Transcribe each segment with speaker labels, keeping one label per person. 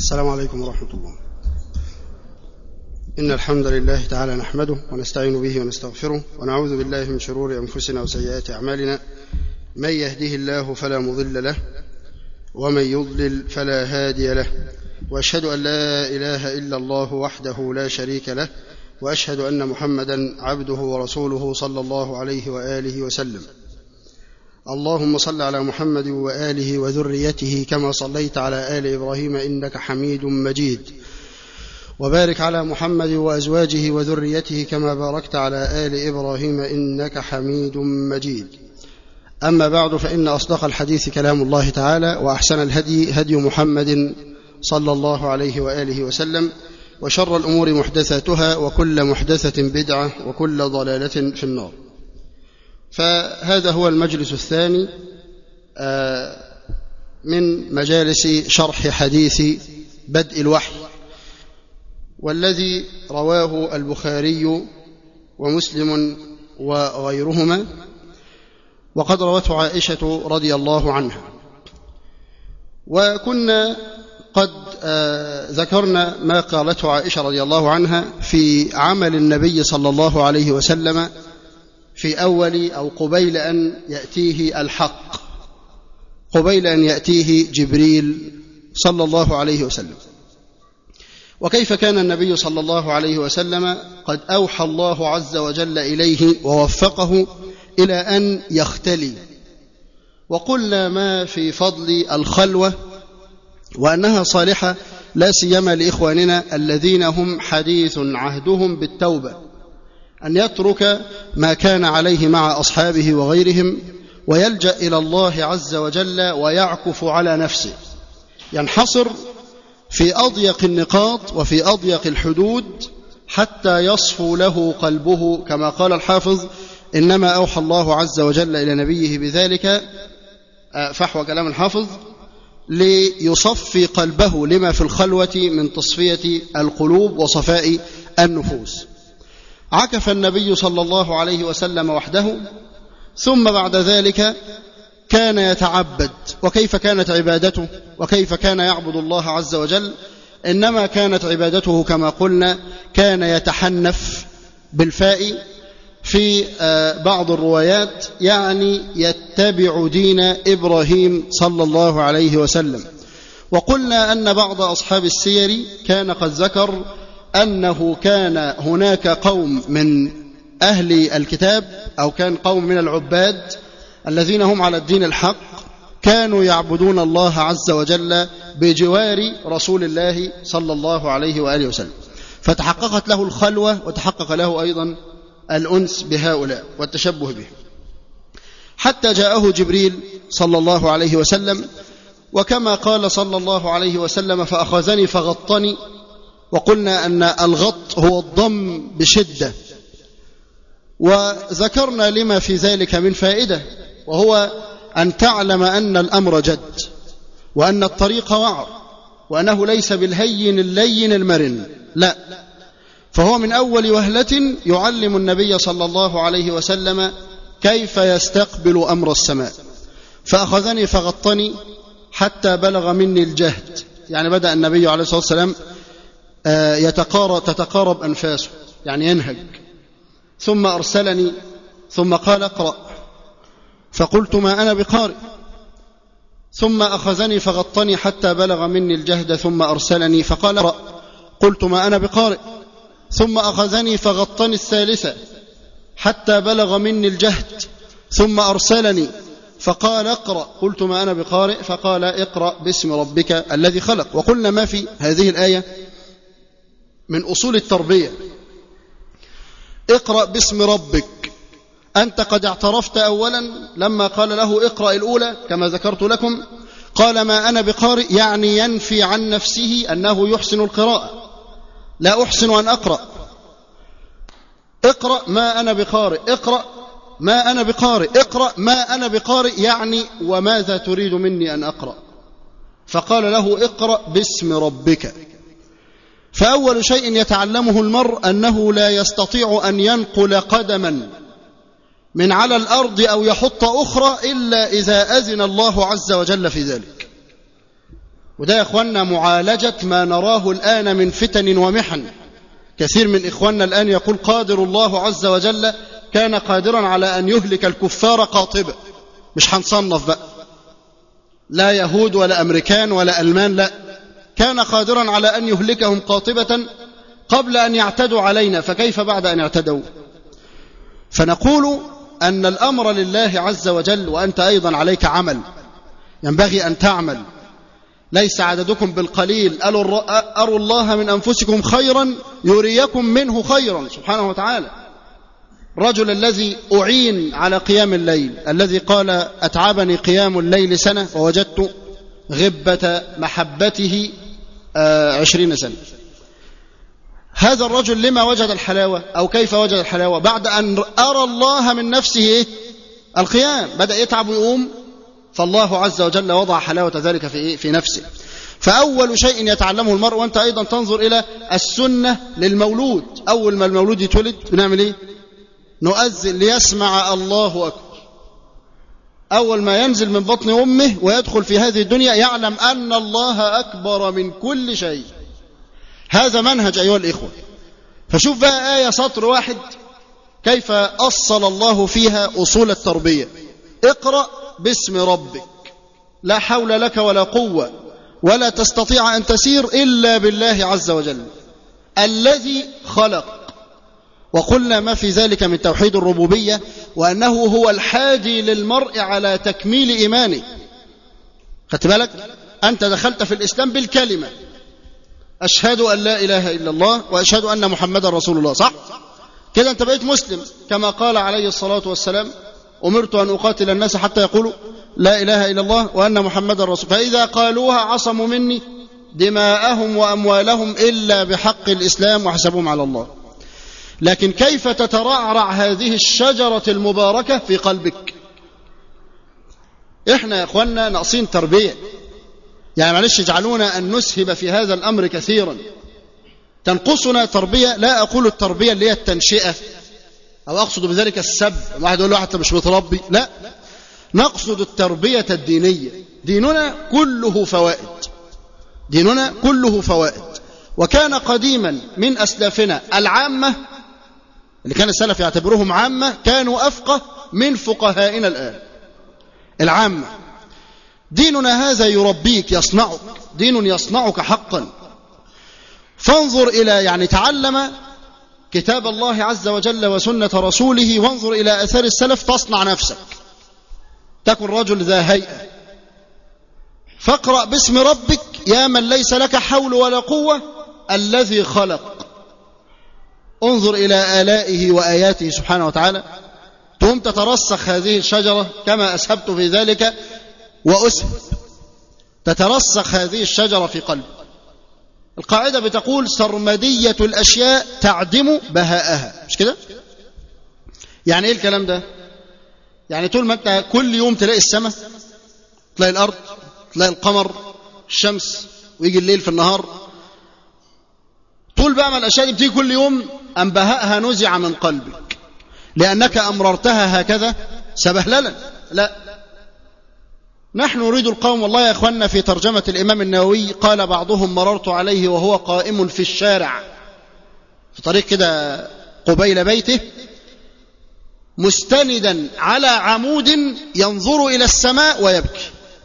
Speaker 1: السلام عليكم ورحمة الله. إن الحمد لله تعالى نحمده ونستعين به ونستغفره ونعوذ بالله من شرور أنفسنا وسيئات أعمالنا. من يهده الله فلا مضل له ومن يضلل فلا هادي له، وأشهد أن لا إله إلا الله وحده لا شريك له، وأشهد أن محمدا عبده ورسوله صلى الله عليه وآله وسلم. اللهم صل على محمد وآله وذريته كما صليت على آل إبراهيم إنك حميد مجيد، وبارك على محمد وأزواجه وذريته كما باركت على آل إبراهيم إنك حميد مجيد. أما بعد، فإن أصدق الحديث كلام الله تعالى، وأحسن الهدي هدي محمد صلى الله عليه وآله وسلم، وشر الأمور محدثاتها، وكل محدثة بدعة، وكل ضلالة في النار. فهذا هو المجلس الثاني من مجالس شرح حديث بدء الوحي، والذي رواه البخاري ومسلم وغيرهما، وقد روته عائشة رضي الله عنها. وكنا قد ذكرنا ما قالته عائشة رضي الله عنها في عمل النبي صلى الله عليه وسلم في أول أو قبيل أن يأتيه الحق، قبيل أن يأتيه جبريل صلى الله عليه وسلم، وكيف كان النبي صلى الله عليه وسلم قد أوحى الله عز وجل إليه ووفقه إلى أن يختلي. وقلنا ما في فضل الخلوة، وأنها صالحة لا سيما لإخواننا الذين هم حديث عهدهم بالتوبة، أن يترك ما كان عليه مع أصحابه وغيرهم ويلجأ إلى الله عز وجل ويعكف على نفسه، ينحصر في أضيق النقاط وفي أضيق الحدود حتى يصفو له قلبه، كما قال الحافظ: إنما أوحى الله عز وجل إلى نبيه بذلك، فحوى كلام الحافظ، ليصفي قلبه لما في الخلوة من تصفية القلوب وصفاء النفوس. عكف النبي صلى الله عليه وسلم وحده، ثم بعد ذلك كان يتعبد. وكيف كانت عبادته وكيف كان يعبد الله عز وجل؟ إنما كانت عبادته كما قلنا كان يتحنف بالفاء في بعض الروايات، يعني يتبع دين إبراهيم صلى الله عليه وسلم. وقلنا أن بعض أصحاب السير كان قد ذكر أنه كان هناك قوم من أهل الكتاب، أو كان قوم من العباد الذين هم على الدين الحق، كانوا يعبدون الله عز وجل بجوار رسول الله صلى الله عليه وآله وسلم، فتحققت له الخلوة وتحقق له أيضا الأنس بهؤلاء والتشبه به، حتى جاءه جبريل صلى الله عليه وسلم. وكما قال صلى الله عليه وسلم: فأخذني فغطني. وقلنا أن الغط هو الضم بشدة، وذكرنا لما في ذلك من فائدة، وهو أن تعلم أن الأمر جد، وأن الطريق وعر، وأنه ليس بالهين اللين المرن، لا، فهو من أول وهلة يعلم النبي صلى الله عليه وسلم كيف يستقبل أمر السماء. فأخذني فغطني حتى بلغ مني الجهد، يعني بدأ النبي عليه الصلاة والسلام تتقارب أنفاسه، يعني ينهج. ثم أرسلني، ثم قال: اقرأ. فقلت: ما أنا بقارئ. ثم أخذني فغطني حتى بلغ مني الجهد، ثم أرسلني فقال: اقرأ. قلت: ما أنا بقارئ. ثم أخذني فغطني الثالثة حتى بلغ مني الجهد، ثم أرسلني فقال: اقرأ. قلت: ما أنا بقارئ. فقال: اقرأ باسم ربك الذي خلق. وقلنا ما في هذه الآية من أصول التربية: اقرأ باسم ربك. أنت قد اعترفت أولا لما قال له اقرأ الأولى كما ذكرت لكم، قال: ما أنا بقارئ، يعني ينفي عن نفسه أنه يحسن القراءة، لا أحسن أن أقرأ. اقرأ ما أنا بقارئ، اقرأ ما أنا بقارئ، اقرأ ما أنا بقارئ، يعني وماذا تريد مني أن أقرأ؟ فقال له: اقرأ باسم ربك. فأول شيء يتعلمه المرء أنه لا يستطيع أن ينقل قدما من على الأرض أو يحط أخرى إلا إذا أذن الله عز وجل في ذلك. وده يا إخواننا معالجة ما نراه الآن من فتن ومحن. كثير من إخواننا الآن يقول قادر الله عز وجل كان قادرا على أن يهلك الكفار قاطبة. مش هنصنف بقى، لا يهود ولا أمريكان ولا ألمان، لا، كان قادرا على أن يهلكهم قاطبة قبل أن يعتدوا علينا، فكيف بعد أن اعتدوا؟ فنقول أن الأمر لله عز وجل، وأنت أيضا عليك عمل ينبغي أن تعمل. ليس عددكم بالقليل، أروا الله من أنفسكم خيرا يريكم منه خيرا سبحانه وتعالى. رجل الذي أعين على قيام الليل، الذي قال أتعبني قيام الليل سنة ووجدت غبة محبته 20 سنة. هذا الرجل لما وجد الحلاوة أو كيف وجد الحلاوة؟ بعد أن أرى الله من نفسه القيام، بدأ يتعب ويقوم، فالله عز وجل وضع حلاوة ذلك في نفسه. فأول شيء يتعلمه المرء، وأنت أيضا تنظر إلى السنة للمولود، أول ما المولود يتولد بنعمل إيه؟ نؤذن ليسمع الله أكبر. أول ما ينزل من بطن أمه ويدخل في هذه الدنيا يعلم أن الله أكبر من كل شيء. هذا منهج أيها الإخوة. فشوف بقى آية سطر واحد كيف أصل الله فيها أصول التربية. اقرأ باسم ربك، لا حول لك ولا قوة ولا تستطيع أن تسير إلا بالله عز وجل الذي خلق. وقلنا ما في ذلك من توحيد الربوبية، وأنه هو الحادي للمرء على تكميل إيمانه. خدت بالك؟ أنت دخلت في الإسلام بالكلمة أشهد أن لا إله إلا الله وأشهد أن محمدا رسول الله، صح؟ كده أنت بقيت مسلم، كما قال عليه الصلاة والسلام أمرت أن أقاتل الناس حتى يقولوا لا إله إلا الله وأن محمدا رسول، فإذا قالوها عصموا مني دماءهم وأموالهم إلا بحق الإسلام وحسبهم على الله. لكن كيف تترعرع هذه الشجرة المباركة في قلبك؟ إحنا يا أخوانا ناقصين تربية. يعني معلش اجعلونا أن نسهب في هذا الأمر كثيرا. تنقصنا تربية، لا أقول التربية اللي هي التنشئة أو أقصد بذلك السب، واحد يقول له حتى مش متربي، لا، نقصد التربية الدينية. ديننا كله فوائد، ديننا كله فوائد. وكان قديما من أسلافنا العامة اللي كان السلف يعتبرهم عامة كانوا أفقه من فقهائنا الآن. العامة ديننا هذا يربيك، يصنعك، دين يصنعك حقا. فانظر إلى، يعني تعلم كتاب الله عز وجل وسنة رسوله، وانظر إلى أثار السلف تصنع نفسك، تكن رجل ذا هيئة. فاقرأ باسم ربك يا من ليس لك حول ولا قوة الذي خلق. انظر إلى آلائه وآياته سبحانه وتعالى، ثم تترسخ هذه الشجرة كما أسهبت في ذلك وأسهب، تترسخ هذه الشجرة في قلبك. القاعدة بتقول سرمدية الأشياء تعدم بهاءها، مش كده؟ يعني إيه الكلام ده؟ يعني طول ما أنت كل يوم تلاقي السماء، تلاقي الأرض، تلاقي القمر، الشمس، ويجي الليل في النهار، طول بقى ما الأشياء دي بتيجي كل يوم أن بهاءها نزع من قلبك لأنك أمررتها هكذا سبهللا. لا، نحن نريد القوم. والله يا أخوانا في ترجمة الإمام النووي قال بعضهم مررت عليه وهو قائم في الشارع في طريق كده قبيل بيته مستندا على عمود ينظر إلى السماء ويبكي.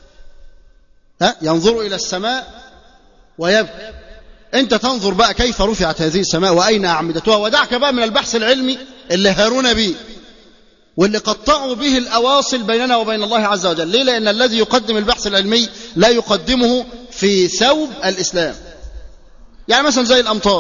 Speaker 1: ينظر إلى السماء ويبكي. أنت تنظر بقى كيف رفعت هذه السماء وأين أعمدتها، ودعك بقى من البحث العلمي اللي هارون به واللي قطعوا به الأواصل بيننا وبين الله عز وجل. ليه؟ لأن الذي يقدم البحث العلمي لا يقدمه في ثوب الإسلام. يعني مثلا زي الأمطار،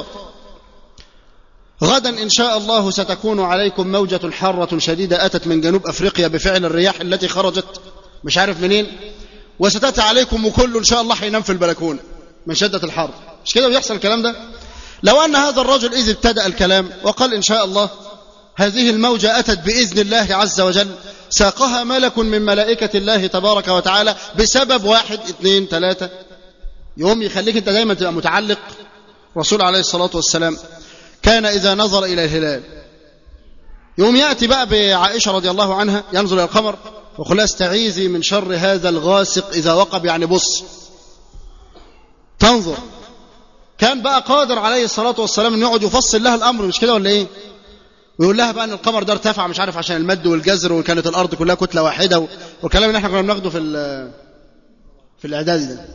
Speaker 1: غدا إن شاء الله ستكون عليكم موجة حارة شديدة أتت من جنوب أفريقيا بفعل الرياح التي خرجت مش عارف منين، وستأتي عليكم وكل إن شاء الله حينام في البلكونة من شدة الحر. مش كده بيحصل الكلام ده؟ لو أن هذا الرجل إذ ابتدأ الكلام وقال إن شاء الله هذه الموجة أتت بإذن الله عز وجل، ساقها ملك من ملائكة الله تبارك وتعالى بسبب 1 2 3، يوم يخليك أنت دايما تبقى متعلق. رسول عليه الصلاة والسلام كان إذا نظر إلى الهلال يوم يأتي بقى بعائشة رضي الله عنها ينظر إلى القمر ويقول استعيذي من شر هذا الغاسق إذا وقب، يعني بص تنظر. كان بقى قادر عليه الصلاة والسلام أن يقعد يفصل لها الأمر، مش كده ولا إيه؟ ويقول لها بقى أن القمر ده ارتفع مش عارف عشان المد والجزر، وكانت الأرض كلها كتلة واحدة، والكلام اللي احنا كنا بناخده في الإعدادي ده.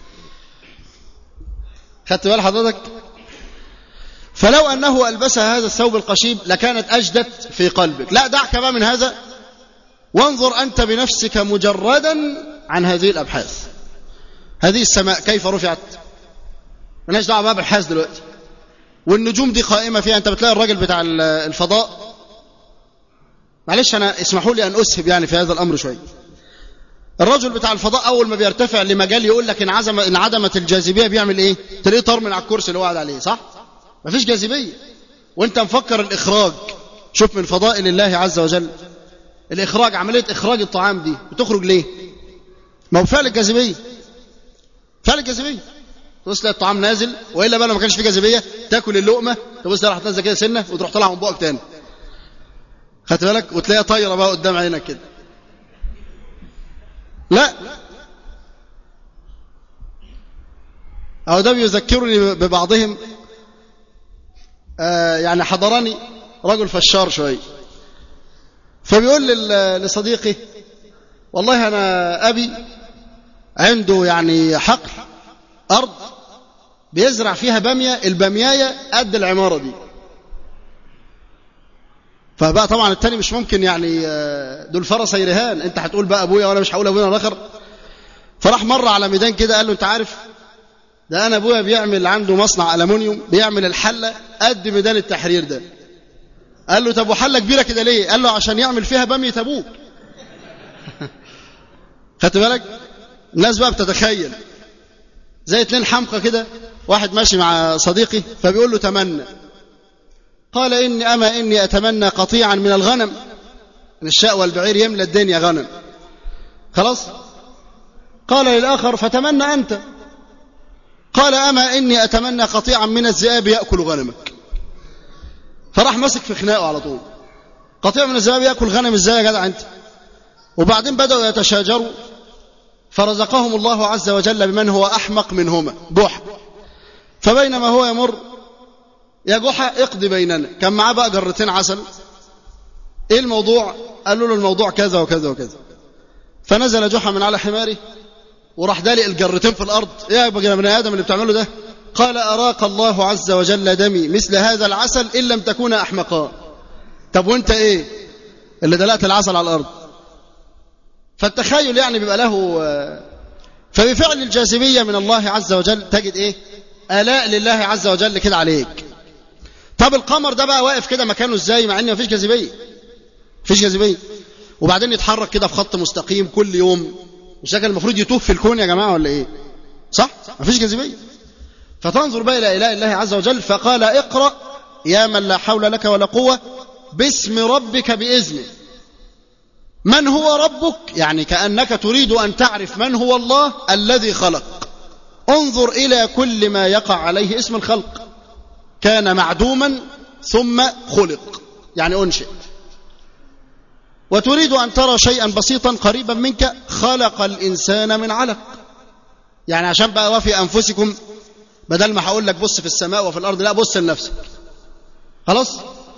Speaker 1: خدت بال حضرتك؟ فلو أنه ألبسها هذا الثوب القشيب لكانت أجدت في قلبك. لا، دعك بقى من هذا وانظر أنت بنفسك مجردا عن هذه الأبحاث. هذه السماء كيف رفعت؟ مالناش دعوه بقى بالابحاث دلوقتي. والنجوم دي قائمه فيها، انت بتلاقي الراجل بتاع الفضاء، معلش انا اسمحوا لي ان اسهب يعني في هذا الامر شويه. الرجل بتاع الفضاء اول ما بيرتفع لمجال يقول لك ان عدمت الجاذبيه بيعمل ايه؟ تلاقيه طار من على الكرسي اللي هو قاعد عليه، صح؟ مفيش جاذبيه. وانت مفكر الاخراج، شوف من فضائل الله عز وجل الاخراج، عمليه اخراج الطعام دي بتخرج ليه؟ ما هو فعل الجاذبيه، فعل الجاذبيه. تبص تلاقي الطعام نازل، والا بقى لو ما كانش فيه جاذبيه تاكل اللقمه تبص تلاقي راح تنزل كده سنه وتروح طالعه من بقك تاني. خدت بالك؟ وتلاقيها طايره بقى قدام عينك كده. لا، أو ده بيذكرني ببعضهم. يعني حضرني رجل فشار شوي، فبيقول لصديقي والله أنا أبي عنده يعني حقل أرض بيزرع فيها بامية، البامياية قد العمارة دي. فبقى طبعا التاني مش ممكن يعني دول فرس رهان، انت هتقول بقى ابويا وانا مش هقول ابويا الاخر. فراح مره على ميدان كده قال له انت عارف ده انا ابويا بيعمل عنده مصنع ألمونيوم، بيعمل الحله قد ميدان التحرير ده. قال له طب وحله كبيره كده ليه؟ قال له عشان يعمل فيها باميه ابوك. خدت بالك؟ الناس بقى بتتخيل زي اتنين حمقى كده، واحد ماشي مع صديقي فبيقول له تمنى، قال إني أتمنى قطيعا من الغنم، من الشاء والبعير يملى الدنيا غنم. خلاص؟ قال للآخر فتمنى أنت، قال أما إني أتمنى قطيعا من الذئاب يأكل غنمك. فراح مسك في خناقه على طول، قطيع من الذئاب يأكل غنم ازاي يا جدع أنت؟ وبعدين بدأوا يتشاجروا، فرزقهم الله عز وجل بمن هو أحمق منهما، جحا. فبينما هو يمر يا جحا اقضي بيننا، كان معاه بقى جرتين عسل. ايه الموضوع؟ قالوا له الموضوع كذا وكذا وكذا. فنزل جحا من على حماره وراح دالق الجرتين في الارض. ايه يا بني ادم اللي بتعمله ده؟ قال اراق الله عز وجل دمي مثل هذا العسل ان لم تكون احمقا. طب وانت ايه اللي دلقت العسل على الارض؟ فالتخيل يعني بيبقى له. فبفعل الجاذبيه من الله عز وجل تجد ايه؟ آلاء لله عز وجل كده عليك. طب القمر ده بقى واقف كده مكانه ازاي مع ان مفيش جاذبيه؟ مفيش جاذبيه، وبعدين يتحرك كده في خط مستقيم كل يوم. مش ده كان المفروض يتوه في الكون يا جماعه ولا ايه؟ صح؟ مفيش جاذبيه. فتنظر بقى الى اله الله عز وجل، فقال اقرأ يا من لا حول لك ولا قوه باسم ربك باذنه. من هو ربك؟ يعني كأنك تريد ان تعرف من هو الله الذي خلق. انظر الى كل ما يقع عليه اسم الخلق، كان معدوما ثم خلق، يعني أنشئ. وتريد أن ترى شيئا بسيطا قريبا منك، خلق الإنسان من علق. يعني عشان بقى وفي أنفسكم، بدل ما هقول لك بص في السماء وفي الأرض، لا بص لنفسك. خلاص؟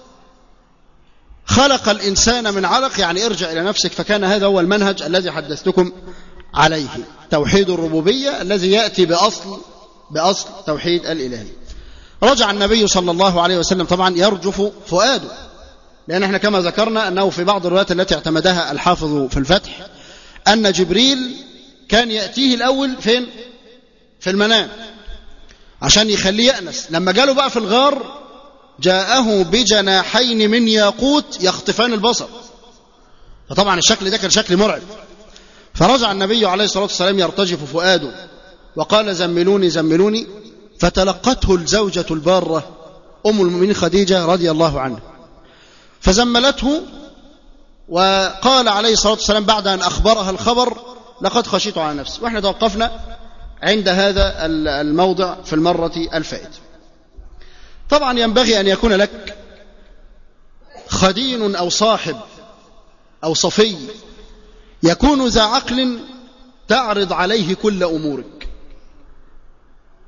Speaker 1: خلق الإنسان من علق، يعني ارجع إلى نفسك. فكان هذا هو المنهج الذي حدثتكم عليه، توحيد الربوبية الذي يأتي بأصل توحيد الإلهية. رجع النبي صلى الله عليه وسلم طبعا يرجف فؤاده، لأن احنا كما ذكرنا أنه في بعض الروايات التي اعتمدها الحافظ في الفتح أن جبريل كان يأتيه الأول فين؟ في المنام عشان يخليه يأنس. لما جاله بقى في الغار جاءه بجناحين من ياقوت يخطفان البصر، فطبعا الشكل ده كان شكل مرعب. فرجع النبي عليه الصلاة والسلام يرتجف فؤاده وقال زملوني زملوني. فتلقته الزوجة البارة أم المؤمنين خديجة رضي الله عنها، فزملته وقال عليه الصلاة والسلام بعد أن أخبرها الخبر لقد خشيت على نفسي. وإحنا توقفنا عند هذا الموضع في المرة الفائتة. طبعا ينبغي أن يكون لك خدين أو صاحب أو صفي يكون ذا عقل تعرض عليه كل أمورك.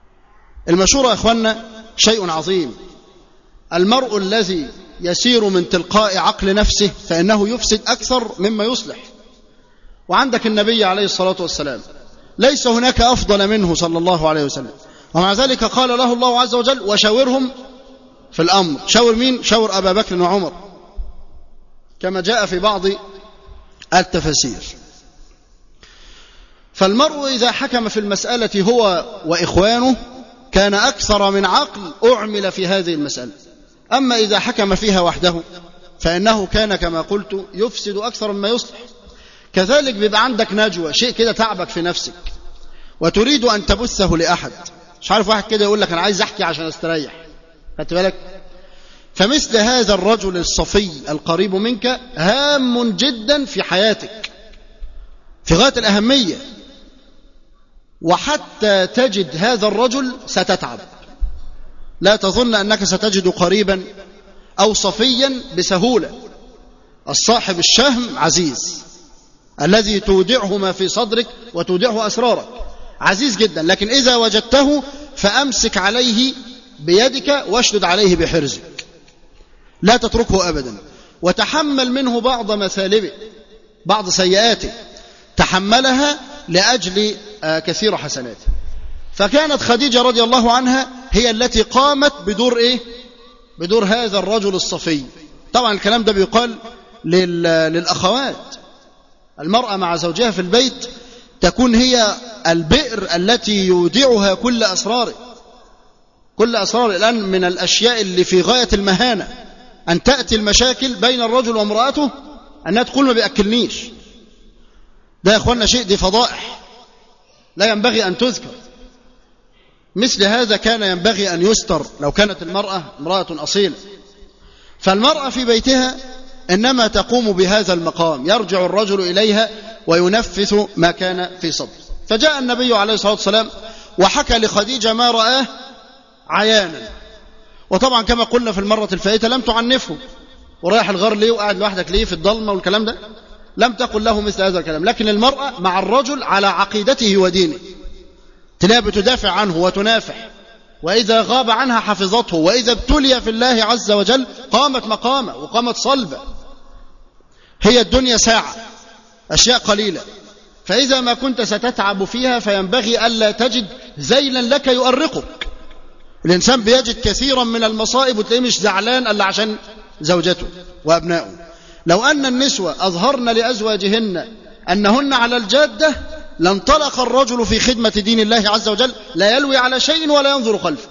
Speaker 1: المشورة يا أخوانا شيء عظيم. المرء الذي يسير من تلقاء عقل نفسه فإنه يفسد أكثر مما يصلح. وعندك النبي عليه الصلاة والسلام ليس هناك أفضل منه صلى الله عليه وسلم، ومع ذلك قال له الله عز وجل وشاورهم في الأمر. شاور مين؟ شاور أبا بكر وعمر كما جاء في بعض التفاسير. فالمرء إذا حكم في المسألة هو وإخوانه كان أكثر من عقل أعمل في هذه المسألة. أما إذا حكم فيها وحده فإنه كان كما قلت يفسد أكثر مما يصلح. كذلك بيبقى عندك نجوى، شيء كده تعبك في نفسك وتريد أن تبثه لأحد. مش عارف واحد كده يقول لك أنا عايز أحكي عشان أستريح، خدت بالك؟ فمثل هذا الرجل الصفي القريب منك هام جدا في حياتك في غاية الأهمية، وحتى تجد هذا الرجل ستتعب. لا تظن أنك ستجد قريبا أو صفيا بسهولة. الصاحب الشهم عزيز، الذي تودعه ما في صدرك وتودعه أسرارك عزيز جدا، لكن إذا وجدته فأمسك عليه بيدك واشدد عليه بحرزك، لا تتركه أبدا، وتحمل منه بعض مثالبه، بعض سيئاته تحملها لأجل كثير حسناته. فكانت خديجة رضي الله عنها هي التي قامت بدور إيه؟ بدور هذا الرجل الصفي. طبعا الكلام ده بيقال للأخوات. المرأة مع زوجها في البيت تكون هي البئر التي يودعها كل أسراره، كل أسراره. الآن من الأشياء اللي في غاية المهانة أن تأتي المشاكل بين الرجل وامرأته أنها تقول ما بيأكلنيش. ده يا أخوانا شيء، دي فضائح لا ينبغي أن تذكر. مثل هذا كان ينبغي أن يستر لو كانت المرأة امرأة أصيلة. فالمرأة في بيتها إنما تقوم بهذا المقام، يرجع الرجل إليها وينفث ما كان في صدره. فجاء النبي عليه الصلاة والسلام وحكى لخديجة ما رآه عيانا، وطبعا كما قلنا في المرة الفائتة لم تعنفه. ورايح الغار ليه وقاعد لوحدك ليه في الضلمة والكلام ده، لم تقل له مثل هذا الكلام. لكن المرأة مع الرجل على عقيدته ودينه، تلاقيها بتدافع عنه وتنافح، وإذا غاب عنها حفظته، وإذا ابتلي في الله عز وجل قامت مقامه وقامت صلبة. هي الدنيا ساعة، أشياء قليلة، فإذا ما كنت ستتعب فيها فينبغي ألا تجد ذيلا لك يؤرقك. الإنسان بيجد كثيرا من المصائب وتلاقيه مش زعلان ألا عشان زوجته وأبنائه. لو أن النسوة أظهرن لأزواجهن أنهن على الجادة لانطلق الرجل في خدمة دين الله عز وجل، لا يلوي على شيء ولا ينظر خلفه.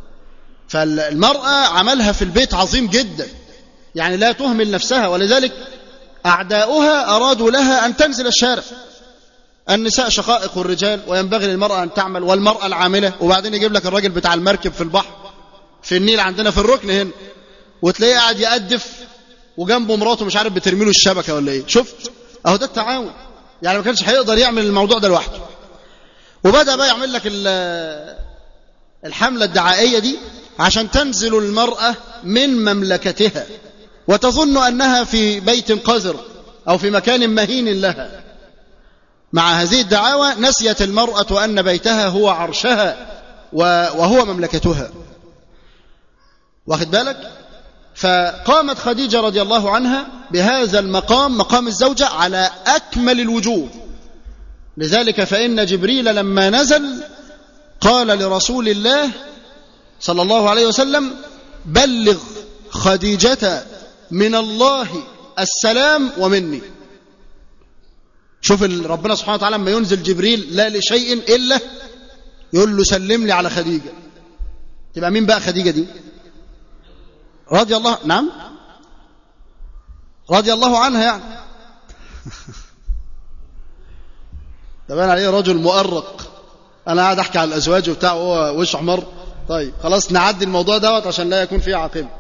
Speaker 1: فالمرأة عملها في البيت عظيم جدا، يعني لا تهمل نفسها. ولذلك أعداؤها أرادوا لها أن تنزل الشارع. النساء شقائق الرجال، وينبغي للمرأة أن تعمل، والمرأة العاملة. وبعدين يجيب لك الراجل بتاع المركب في البحر في النيل عندنا في الركن هنا، وتلاقيه قاعد يقدف وجنبه مراته مش عارف بترميله الشبكة ولا ايه. شفت؟ اهو ده التعاون. يعني ما كانش هيقدر يعمل الموضوع ده لوحده، وبدأ بقى يعمل لك الحملة الدعائية دي عشان تنزل المرأة من مملكتها وتظن أنها في بيت قذر أو في مكان مهين لها. مع هذه الدعاوى نسيت المرأة أن بيتها هو عرشها وهو مملكتها. واخد بالك؟ فقامت خديجة رضي الله عنها بهذا المقام، مقام الزوجة، على أكمل الوجوه. لذلك فإن جبريل لما نزل قال لرسول الله صلى الله عليه وسلم بلغ خديجة من الله السلام ومني. شوف ربنا سبحانه وتعالى لما ينزل جبريل لا لشيء إلا يقول له سلم لي على خديجة. تبقى مين بقى خديجة دي؟ رضي الله، نعم، رضي الله عنها يعني. تبان عليه رجل مؤرق. أنا قاعد أحكي على الأزواج وبتاع وهو وش أحمر. طيب خلاص نعدي الموضوع دوت عشان لا يكون فيه عاقبة.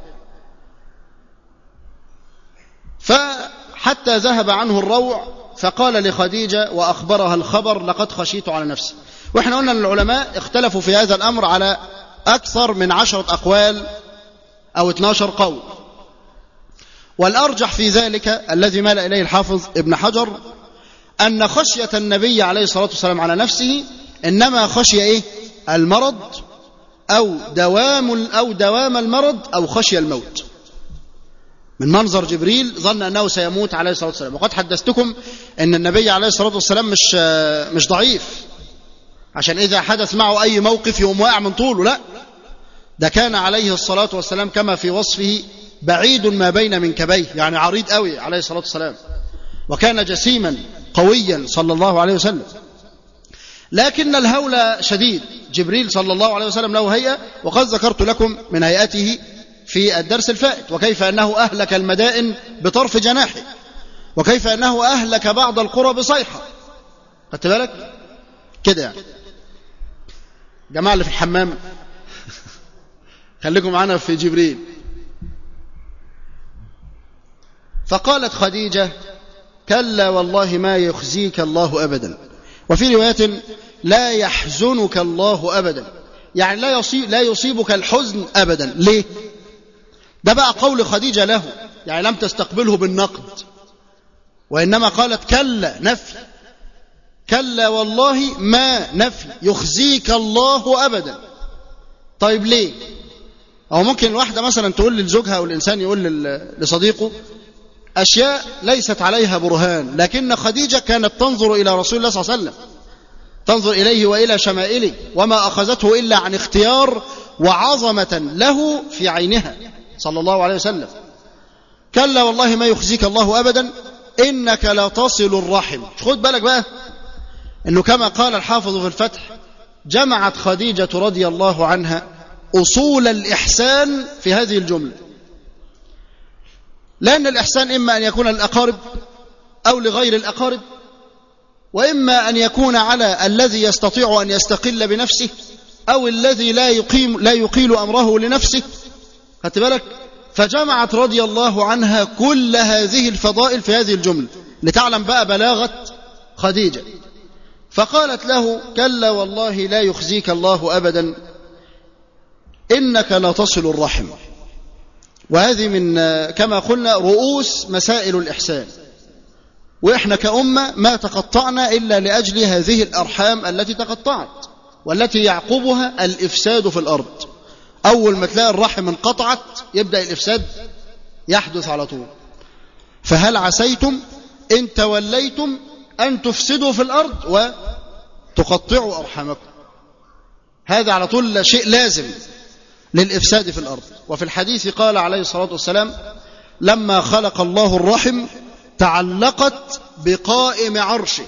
Speaker 1: فحتى ذهب عنه الروع فقال لخديجة وأخبرها الخبر لقد خشيت على نفسي. وإحنا قلنا أن العلماء اختلفوا في هذا الأمر على أكثر من 10 أقوال أو 12 قول، والأرجح في ذلك الذي مال إليه الحافظ ابن حجر أن خشية النبي عليه الصلاة والسلام على نفسه إنما خشي إيه؟ المرض أو دوام المرض أو خشي الموت. من منظر جبريل ظن أنه سيموت عليه الصلاة والسلام. وقد حدثتكم أن النبي عليه الصلاة والسلام مش ضعيف عشان إذا حدث معه أي موقف يقوم واقع من طوله، لا، ده كان عليه الصلاة والسلام كما في وصفه بعيد ما بين منكبيه، يعني عريض قوي عليه الصلاة والسلام، وكان جسيما قويا صلى الله عليه وسلم. لكن الهول شديد. جبريل صلى الله عليه وسلم له هيئة، وقد ذكرت لكم من هيئته في الدرس الفائت، وكيف أنه أهلك المدائن بطرف جناحه، وكيف أنه أهلك بعض القرى بصيحة. خدت بالك كده؟ يعني جماعة اللي في الحمام خليكم معنا في جبريل. فقالت خديجة: كلا والله ما يخزيك الله أبدا. وفي رواية: لا يحزنك الله أبدا، يعني لا يصيبك الحزن أبدا. ليه؟ ده بقى قول خديجة له، يعني لم تستقبله بالنقد، وإنما قالت كلا نفي، كلا والله ما نفي يخزيك الله أبدا. طيب ليه؟ أو ممكن الواحدة مثلا تقول لزوجها أو الإنسان يقول لصديقه أشياء ليست عليها برهان، لكن خديجة كانت تنظر إلى رسول الله صلى الله عليه وسلم، تنظر إليه وإلى شمائله، وما أخذته إلا عن اختيار وعظمة له في عينها صلى الله عليه وسلم. كلا والله ما يخزيك الله أبدا إنك لا تصل الرحم. خد بالك بقى إنه كما قال الحافظ في الفتح: جمعت خديجة رضي الله عنها أصول الإحسان في هذه الجملة، لأن الإحسان إما أن يكون للأقارب أو لغير الأقارب، وإما أن يكون على الذي يستطيع أن يستقل بنفسه أو الذي لا يقيل أمره لنفسه. خدت بالك؟ فجمعت رضي الله عنها كل هذه الفضائل في هذه الجملة لتعلم بقى بلاغة خديجة. فقالت له: كلا والله لا يخزيك الله أبدا إنك لا تصل الرحم. وهذه من كما قلنا رؤوس مسائل الإحسان، وإحنا كأمة ما تقطعنا إلا لأجل هذه الأرحام التي تقطعت، والتي يعقبها الإفساد في الأرض. أول ما تلاقي الرحم انقطعت يبدأ الإفساد يحدث على طول. فهل عسيتم إن توليتم أن تفسدوا في الأرض وتقطعوا أرحامكم؟ هذا على طول شيء لازم للإفساد في الأرض. وفي الحديث قال عليه الصلاة والسلام: لما خلق الله الرحم تعلقت بقائم عرشه،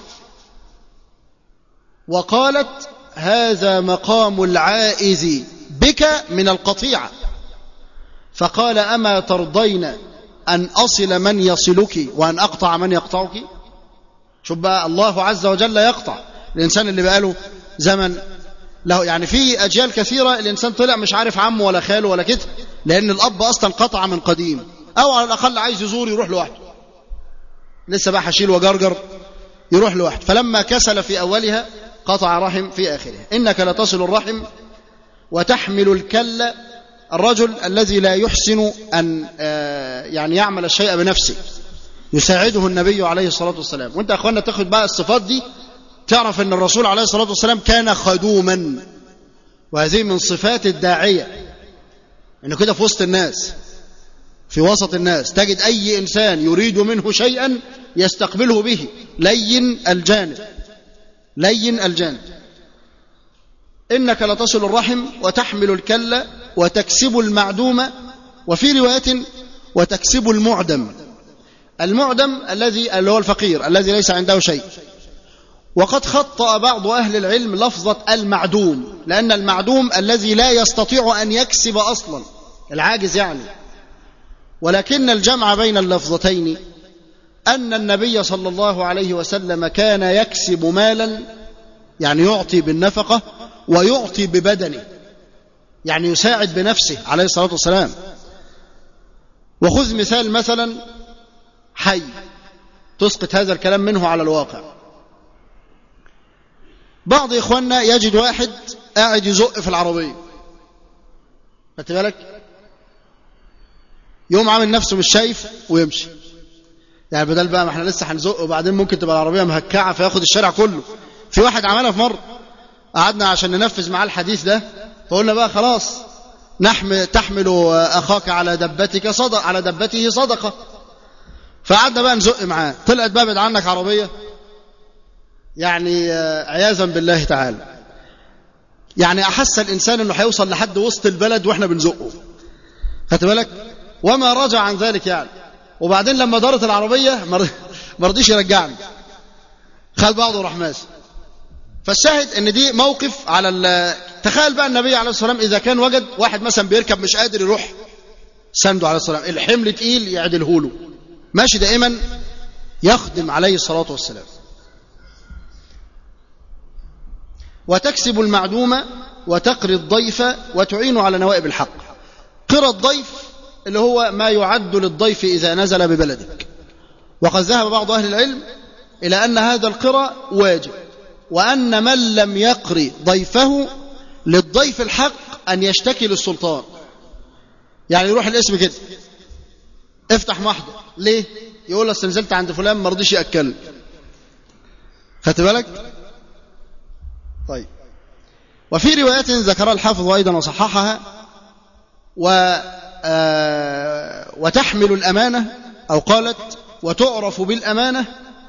Speaker 1: وقالت: هذا مقام العائذ بك من القطيعة. فقال: أما ترضين أن أصل من يصلك وأن أقطع من يقطعك؟ شوف بقى، الله عز وجل يقطع الإنسان اللي بقاله زمن له، يعني في أجيال كثيرة الإنسان طلع مش عارف عمه ولا خاله ولا كده، لأن الأب أصلا قطع من قديم، أو على الأقل عايز يزور يروح لوحده، لسه بقى حشيل وجرجر يروح لوحده، فلما كسل في أولها قطع رحم في آخرها. إنك لتصل الرحم وتحمل الكل، الرجل الذي لا يحسن أن يعني يعمل الشيء بنفسه، يساعده النبي عليه الصلاة والسلام. وانت أخوانا تاخد بقى الصفات دي تعرف أن الرسول عليه الصلاة والسلام كان خدوما، وهذه من صفات الداعية، أنه كده في وسط الناس، في وسط الناس تجد أي إنسان يريد منه شيئا يستقبله به لين الجانب، لين الجانب. إنك لتصل الرحم وتحمل الكل وتكسب المعدوم، وفي رواية وتكسب المعدم. المعدم الذي هو الفقير الذي ليس عنده شيء. وقد خطأ بعض أهل العلم لفظة المعدوم، لأن المعدوم الذي لا يستطيع أن يكسب أصلا، العاجز يعني. ولكن الجمع بين اللفظتين أن النبي صلى الله عليه وسلم كان يكسب مالا، يعني يعطي بالنفقة ويعطي ببدنه، يعني يساعد بنفسه عليه الصلاة والسلام. وخذ مثلا حي تسقط هذا الكلام منه على الواقع. بعض إخواننا يجد واحد قاعد يزق في العربية، خدت بالك، يوم عامل نفسه مش شايف ويمشي، يعني بدل بقى ما احنا لسه هنزق وبعدين ممكن تبقى العربية مهكعة فياخد الشارع كله. في واحد عملها في مرة، قعدنا عشان ننفذ معاه الحديث ده فقلنا بقى خلاص تحمل أخاك على دبتك على دبته صدقة. فقعدنا بقى نزق معاه، طلعت بقى بعد عنك عربية، يعني عياذا بالله تعالى، يعني أحس الإنسان أنه هيوصل لحد وسط البلد وإحنا بنزقه، خدت بالك؟ وما رجع عن ذلك يعني. وبعدين لما دارت العربية ما رضيش يرجعني، خد بعضه وراح ماشي. فالشاهد ان دي موقف على تخيل بقى النبي عليه الصلاة والسلام إذا كان وجد واحد مثلا بيركب مش قادر يروح سنده عليه الصلاة والسلام، الحمل تقيل يعدله له، ماشي دائما يخدم عليه الصلاة والسلام. وتكسب المعدومة وتقري الضيف وتعين على نوائب الحق. قرى الضيف اللي هو ما يعد للضيف إذا نزل ببلدك. وقد ذهب بعض أهل العلم إلى أن هذا القرى واجب، وأن من لم يقري ضيفه للضيف الحق أن يشتكي للسلطان. يعني يروح الاسم كده افتح محضر، ليه؟ يقول له استنزلت عند فلان ما رضيش يأكلني، خدت بالك؟ طيب. وفي روايات ذكرها الحافظ أيضا وصححها، وتحمل الأمانة، أو قالت وتعرف بالأمانة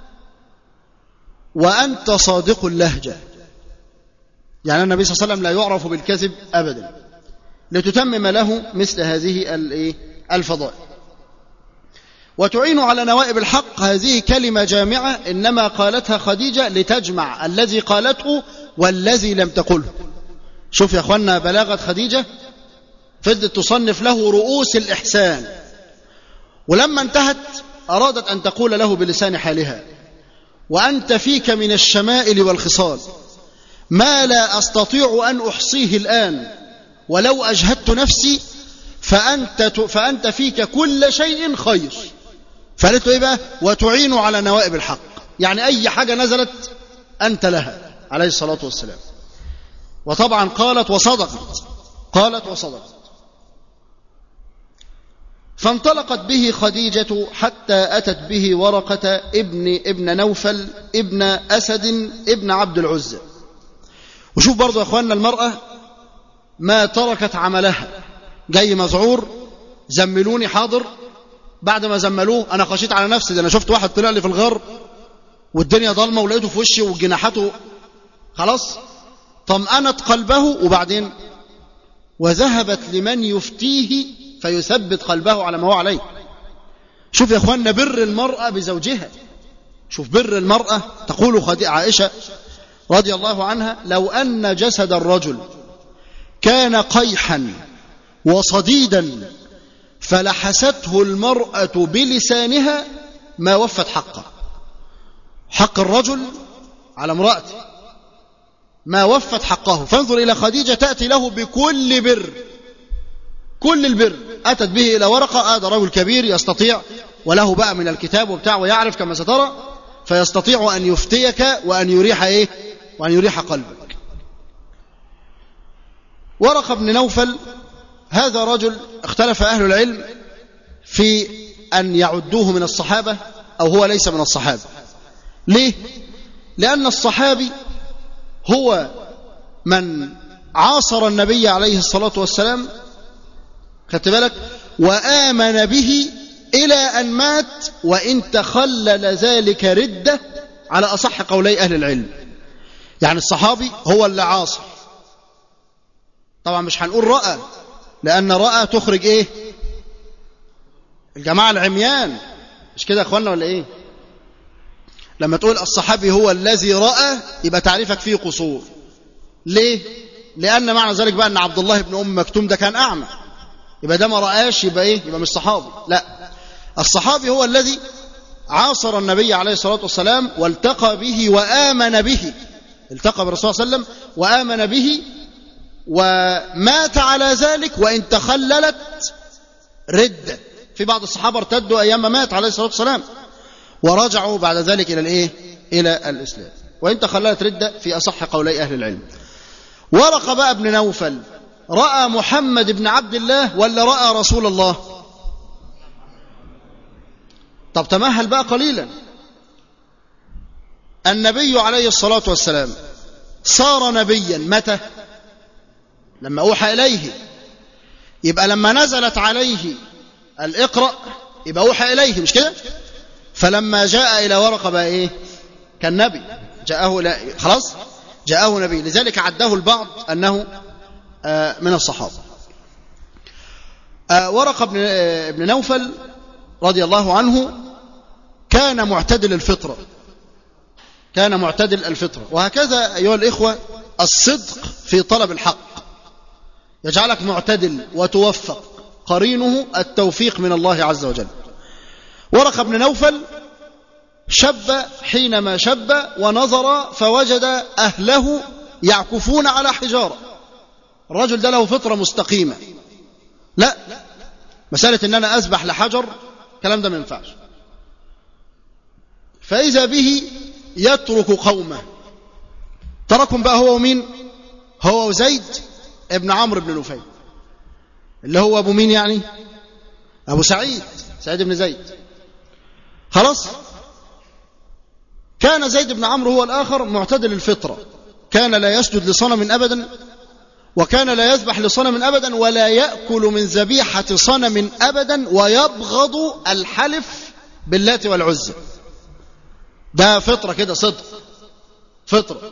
Speaker 1: وأنت صادق اللهجة. يعني النبي صلى الله عليه وسلم لا يعرف بالكذب أبدا، لتتمم له مثل هذه الفضائل. وتعين على نوائب الحق، هذه كلمة جامعة إنما قالتها خديجة لتجمع الذي قالته والذي لم تقله. شوف يا أخوانا بلاغة خديجة، فضلت تصنف له رؤوس الإحسان، ولما انتهت أرادت أن تقول له بلسان حالها وأنت فيك من الشمائل والخصال ما لا أستطيع أن أحصيه الآن، ولو أجهدت نفسي فأنت فيك كل شيء خير. فقالت له إيه بقى؟ وتعين على نوائب الحق، يعني أي حاجة نزلت أنت لها عليه الصلاة والسلام. وطبعا قالت وصدقت. فانطلقت به خديجة حتى أتت به ورقة ابن نوفل ابن أسد ابن عبد العزى. وشوف برضو يا أخواننا المرأة ما تركت عملها، جاي مذعور زملوني حاضر، بعد ما زملوه أنا خشيت على نفسي، ده أنا شفت واحد طلع لي في الغار والدنيا ضلمة ولقيته في وشي وجناحته خلاص، طمأنت قلبه، وبعدين وذهبت لمن يفتيه فيثبت قلبه على ما هو عليه. شوف يا أخواننا بر المرأة بزوجها، شوف بر المرأة. تقول عائشة رضي الله عنها لو أن جسد الرجل كان قيحا وصديدا فلحسته المرأة بلسانها ما وفت حقه. حق الرجل على امرأته ما وفت حقه. فانظر إلى خديجة تأتي له بكل بر، كل البر. أتت به إلى ورقة، هذا رجل كبير يستطيع وله بقى من الكتاب وبتاع ويعرف كما سترى، فيستطيع أن يفتيك وأن يريح إيه؟ وأن يريح قلبك. ورقة بن نوفل هذا رجل اختلف أهل العلم في أن يعدوه من الصحابة أو هو ليس من الصحابة. ليه؟ لأن الصحابي هو من عاصر النبي عليه الصلاة والسلام، خدت بالك، وآمن به إلى أن مات، وإن تخلل ذلك ردة على أصح قولي أهل العلم. يعني الصحابي هو اللي عاصر، طبعا مش هنقول رأى، لأن رأى تخرج إيه؟ الجماعة العميان، مش كده يا أخوانا ولا إيه؟ لما تقول الصحابي هو الذي رأى يبقى تعريفك فيه قصور. ليه؟ لأن معنى ذلك بقى أن عبد الله بن أم مكتوم ده كان أعمى، يبقى ده ما رآش، يبقى إيه؟ يبقى مش صحابي. لا، الصحابي هو الذي عاصر النبي عليه الصلاة والسلام والتقى به وآمن به، التقى بالرسول صلى الله عليه وسلم وآمن به ومات على ذلك، وإن تخللت ردة. في بعض الصحابة ارتدوا أيام ما مات عليه الصلاة والسلام ورجعوا بعد ذلك إلى الإيه؟ إلى الإسلام، وإن تخللت ردة في أصح قولي أهل العلم. ورقة بقى ابن نوفل رأى محمد بن عبد الله ولا رأى رسول الله؟ طب تمهل بقى قليلا. النبي عليه الصلاة والسلام صار نبيا متى؟ لما أوحى إليه، يبقى لما نزلت عليه الإقرأ يبقى أوحى إليه، مش كده؟ فلما جاء إلى ورقة بقى إيه؟ كان نبي، جاءه خلاص جاءه نبي، لذلك عده البعض أنه من الصحابة. ورقة بن نوفل رضي الله عنه كان معتدل الفطرة، كان معتدل الفطرة. وهكذا أيها الإخوة الصدق في طلب الحق يجعلك معتدل وتوفق، قرينه التوفيق من الله عز وجل. ورقة بن نوفل شب حينما شب ونظر فوجد أهله يعكفون على حجارة. الرجل ده له فطرة مستقيمة، لا مسألة إن أنا أذبح لحجر الكلام ده ما ينفعش. فإذا به يترك قومه، تركهم بقى هو ومين؟ هو وزيد ابن عمرو بن نفيل، اللي هو أبو مين يعني؟ أبو سعيد بن زيد. خلاص. كان زيد بن عمرو هو الآخر معتدل الفطرة، كان لا يسجد لصنم أبدا، وكان لا يذبح لصنم أبدا، ولا يأكل من ذبيحة صنم أبدا، ويبغض الحلف باللات والعزى. ده فطرة كده، صدق فطرة.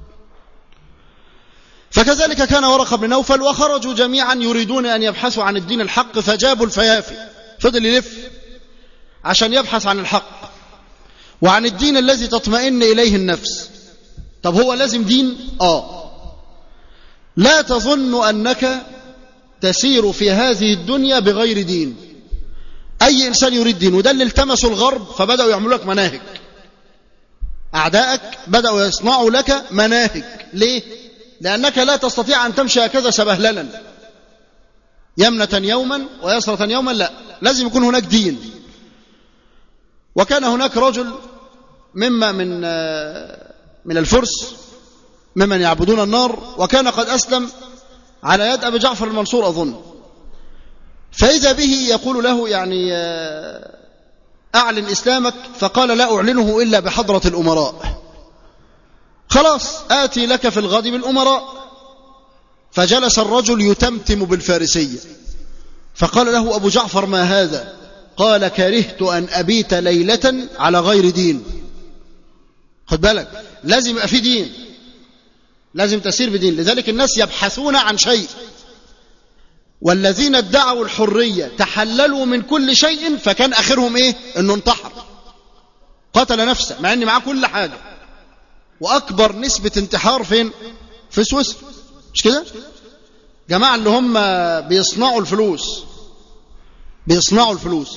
Speaker 1: فكذلك كان ورقة بن نوفل، وخرجوا جميعا يريدون أن يبحثوا عن الدين الحق، فجابوا الفيافي، فضل يلف عشان يبحث عن الحق وعن الدين الذي تطمئن إليه النفس. طب هو لازم دين؟ لا تظن أنك تسير في هذه الدنيا بغير دين. أي إنسان يريد دين، وده اللي التمسوا الغرب فبدأوا يعملوا لك مناهج. أعدائك بدأوا يصنعوا لك مناهج. ليه؟ لأنك لا تستطيع أن تمشي هكذا سبهللا يمنة يوما ويسرة يوما، لا، لازم يكون هناك دين. وكان هناك رجل من الفرس ممن يعبدون النار، وكان قد أسلم على يد أبي جعفر المنصور أظن. فإذا به يقول له يعني أعلن إسلامك، فقال لا أعلنه إلا بحضرة الأمراء. خلاص آتي لك في الغد بالأمراء. فجلس الرجل يتمتم بالفارسية، فقال له أبو جعفر ما هذا؟ قال كرهت أن أبيت ليلة على غير دين. خد بالك، لازم يبقى في دين، لازم تسير بدين. لذلك الناس يبحثون عن شيء، والذين ادعوا الحرية تحللوا من كل شيء، فكان آخرهم إيه؟ إنه انتحر، قتل نفسه، مع إن معاه كل حاجة. وأكبر نسبة انتحار فين؟ في سويسرا، مش كده؟ جماعة اللي هم بيصنعوا الفلوس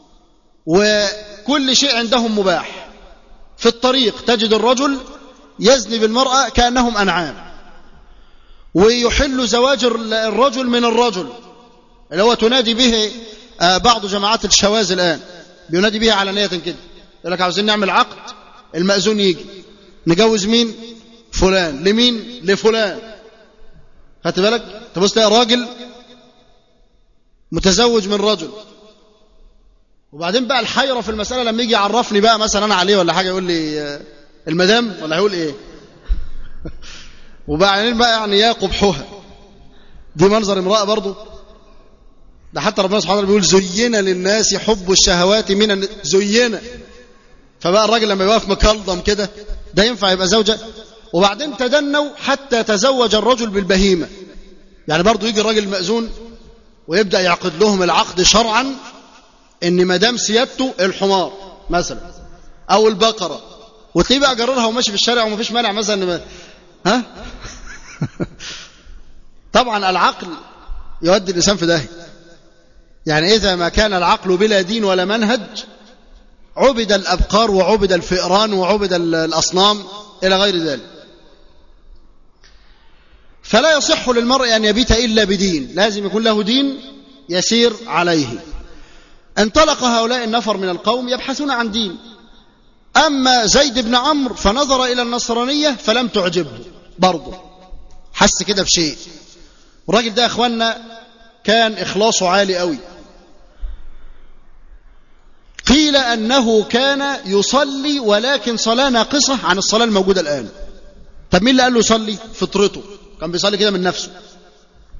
Speaker 1: وكل شيء عندهم مباح. في الطريق تجد الرجل يزني بالمرأة كأنهم أنعام، ويحل زواج الرجل من الرجل، اللي هو تنادي به بعض جماعات الشواذ الآن، بينادي به علانية كده، يقول لك عاوزين نعمل عقد، المأذون يجي، نجوز مين؟ فلان لمين؟ لفلان. خدت بالك؟ تبص تلاقي راجل متزوج من رجل. وبعدين بقى الحيرة في المسألة لما يجي يعرفني بقى مثلا أنا عليه ولا حاجة، يقول لي المدام ولا هيقول إيه؟ وبعدين بقى يعني يا قبحها، دي منظر امرأة برضو. ده حتى ربنا سبحانه وتعالى بيقول زين للناس حب الشهوات من زينة. فبقى الراجل لما يوقف مكلضم كده، ده ينفع يبقى زوجة؟ وبعدين تدنوا حتى تزوج الرجل بالبهيمة، يعني برضو يجي الراجل المأذون ويبدأ يعقد لهم العقد شرعا ان مدام سيادته الحمار مثلا او البقرة، وتلاقيه بقى جررها وماشي في الشارع ومفيش مانع مثلا. ها طبعا العقل يودي الإنسان في داهية. يعني إذا ما كان العقل بلا دين ولا منهج، عبد الأبقار وعبد الفئران وعبد الأصنام إلى غير ذلك. فلا يصح للمرء أن يبيت إلا بدين، لازم يكون له دين يسير عليه. انطلق هؤلاء النفر من القوم يبحثون عن دين. أما زيد بن عمرو فنظر إلى النصرانية فلم تعجبه، برضه حس كده بشيء. والراجل ده يا أخوانا كان إخلاصه عالي قوي. قيل أنه كان يصلي ولكن صلاة ناقصة عن الصلاة الموجودة الآن. طب مين اللي قال له يصلي؟ فطرته، كان بيصلي كده من نفسه.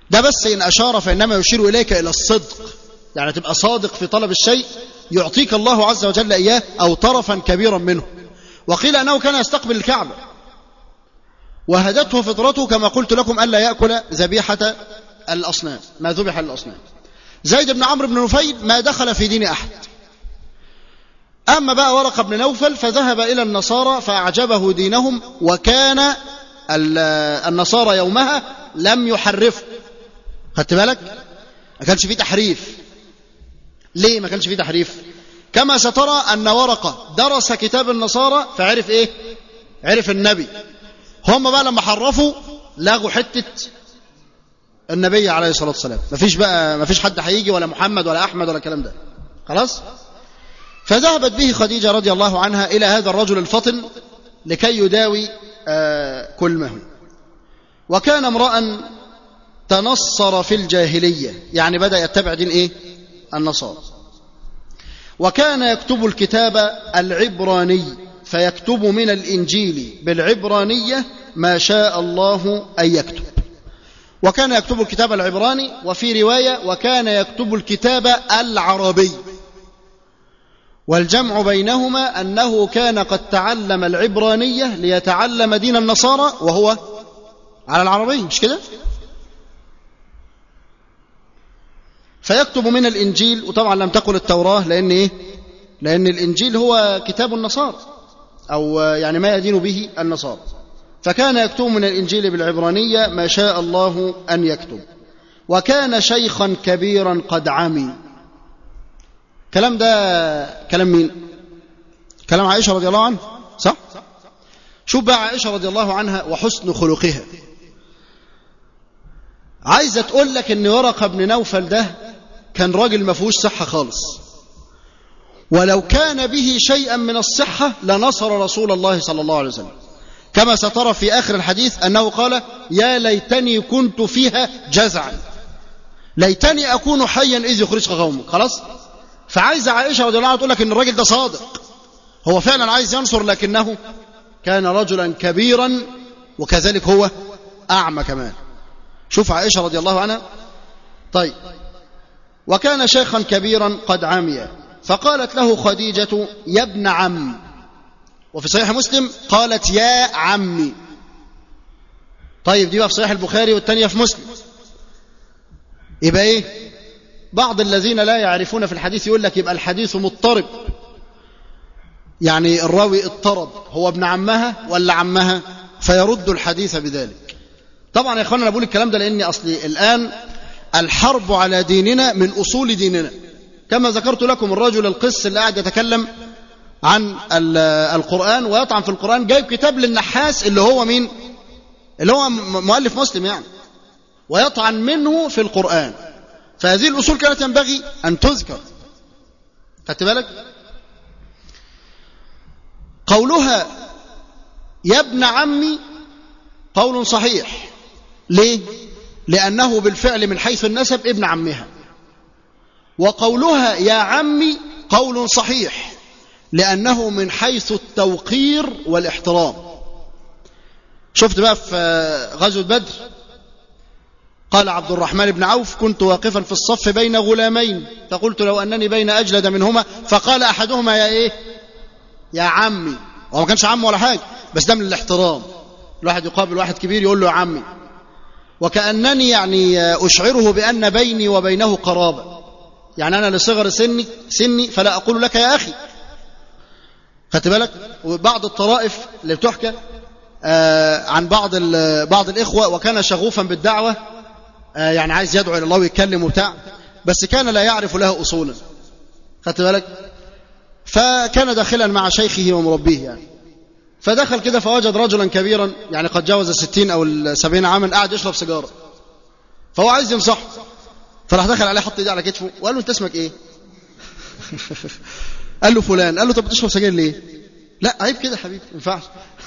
Speaker 1: ده بس إن أشار فإنما يشير إليك إلى الصدق، يعني تبقى صادق في طلب الشيء يعطيك الله عز وجل إياه أو طرفا كبيرا منه. وقيل أنه كان يستقبل الكعبة وهدته فطرته كما قلت لكم ألا يأكل ذبيحة الأصنام، ما ذبح للأصنام. زيد بن عمرو بن نفيل ما دخل في دين أحد. أما بقى ورقة بن نوفل فذهب إلى النصارى فأعجبه دينهم، وكان النصارى يومها لم يحرفوا. خدت بالك؟ ما كانش فيه تحريف. ليه ما كانش فيه تحريف؟ كما سترى أن ورقة درس كتاب النصارى فعرف إيه؟ عرف النبي. هم بقى لما حرفوا لغوا حتة النبي عليه الصلاة والسلام. ما فيش حد هيجي ولا محمد ولا أحمد ولا الكلام ده، خلاص. فذهبت به خديجة رضي الله عنها إلى هذا الرجل الفطن لكي يداوي كلمه. وكان امرأ تنصر في الجاهلية، يعني بدأ يتبع دين إيه؟ النصارى. وكان يكتب الكتاب العبراني، فيكتب من الإنجيل بالعبرانية ما شاء الله أن يكتب. وكان يكتب الكتاب العبراني، وفي رواية وكان يكتب الكتاب العربي. والجمع بينهما أنه كان قد تعلم العبرانية ليتعلم دين النصارى وهو على العربي، مش كده؟ فيكتب من الإنجيل، وطبعا لم تقل التوراة لأن إيه؟ لأن الإنجيل هو كتاب النصارى، أو يعني ما يدين به النصارى. فكان يكتب من الإنجيل بالعبرانية ما شاء الله أن يكتب. وكان شيخا كبيرا قد عمي. كلام ده كلام مين؟ كلام عائشة رضي الله عنها، صح؟ شوف بقى عائشة رضي الله عنها وحسن خلقها. عايزة تقول لك ان ورقة بن نوفل ده كان راجل ما فيهوش صحة خالص، ولو كان به شيئا من الصحة لنصر رسول الله صلى الله عليه وسلم، كما سترى في آخر الحديث أنه قال يا ليتني كنت فيها جزعا، ليتني أكون حيا إذ يخرجك قومك. خلاص. فعايزة عائشة رضي الله عنها تقول لك ان الراجل ده صادق، هو فعلا عايز ينصر، لكنه كان رجلا كبيرا وكذلك هو أعمى كمان. شوف عائشة رضي الله عنها. طيب. وكان شيخا كبيرا قد عمي، فقالت له خديجة يا ابن عم، وفي صحيح مسلم قالت يا عمي. طيب دي بقى في صحيح البخاري والتانية في مسلم. يبقى ايه؟ بعض الذين لا يعرفون في الحديث يقول لك يبقى الحديث مضطرب، يعني الراوي اضطرب، هو ابن عمها ولا عمها، فيرد الحديث بذلك. طبعا يا اخوانا انا بقول الكلام ده لاني اصلي الان الحرب على ديننا من اصول ديننا، كما ذكرت لكم الرجل القس اللي قاعد يتكلم عن القرآن ويطعن في القرآن، جايب كتاب للنحاس اللي هو مين؟ اللي هو مؤلف مسلم يعني، ويطعن منه في القرآن. فهذه الأصول كانت ينبغي أن تذكر. خدت بالك؟ قولها يا ابن عمي قول صحيح. ليه؟ لأنه بالفعل من حيث النسب ابن عمها. وقولها يا عمي قول صحيح لأنه من حيث التوقير والاحترام. شفت بقى في غزوة بدر قال عبد الرحمن بن عوف كنت واقفا في الصف بين غلامين فقلت لو أنني بين أجلد منهما، فقال أحدهما يا إيه؟ يا عمي. وهو ما كانش عم ولا حاجة، بس ده من الاحترام. الواحد يقابل واحد كبير يقول له يا عمي، وكأنني يعني أشعره بأن بيني وبينه قرابة، يعني أنا لصغر سني فلا أقول لك يا أخي. خدت بالك؟ وبعض الطرائف اللي بتحكى عن بعض الإخوة، وكان شغوفا بالدعوة، يعني عايز يدعو إلى الله ويتكلم وبتاع، بس كان لا يعرف لها أصولا. خدت بالك؟ فكان داخلا مع شيخه ومربيه يعني، فدخل كده فوجد رجلا كبيرا يعني قد جاوز 60 أو 70 عاما قاعد يشرب سيجارة، فهو عايز ينصحه، فراح دخل عليه حط ايديه على كتفه وقال له انت اسمك ايه؟ قال له فلان. قال له طب بتشرب سجاير ليه؟ لا عيب كده حبيبي ما ينفعش.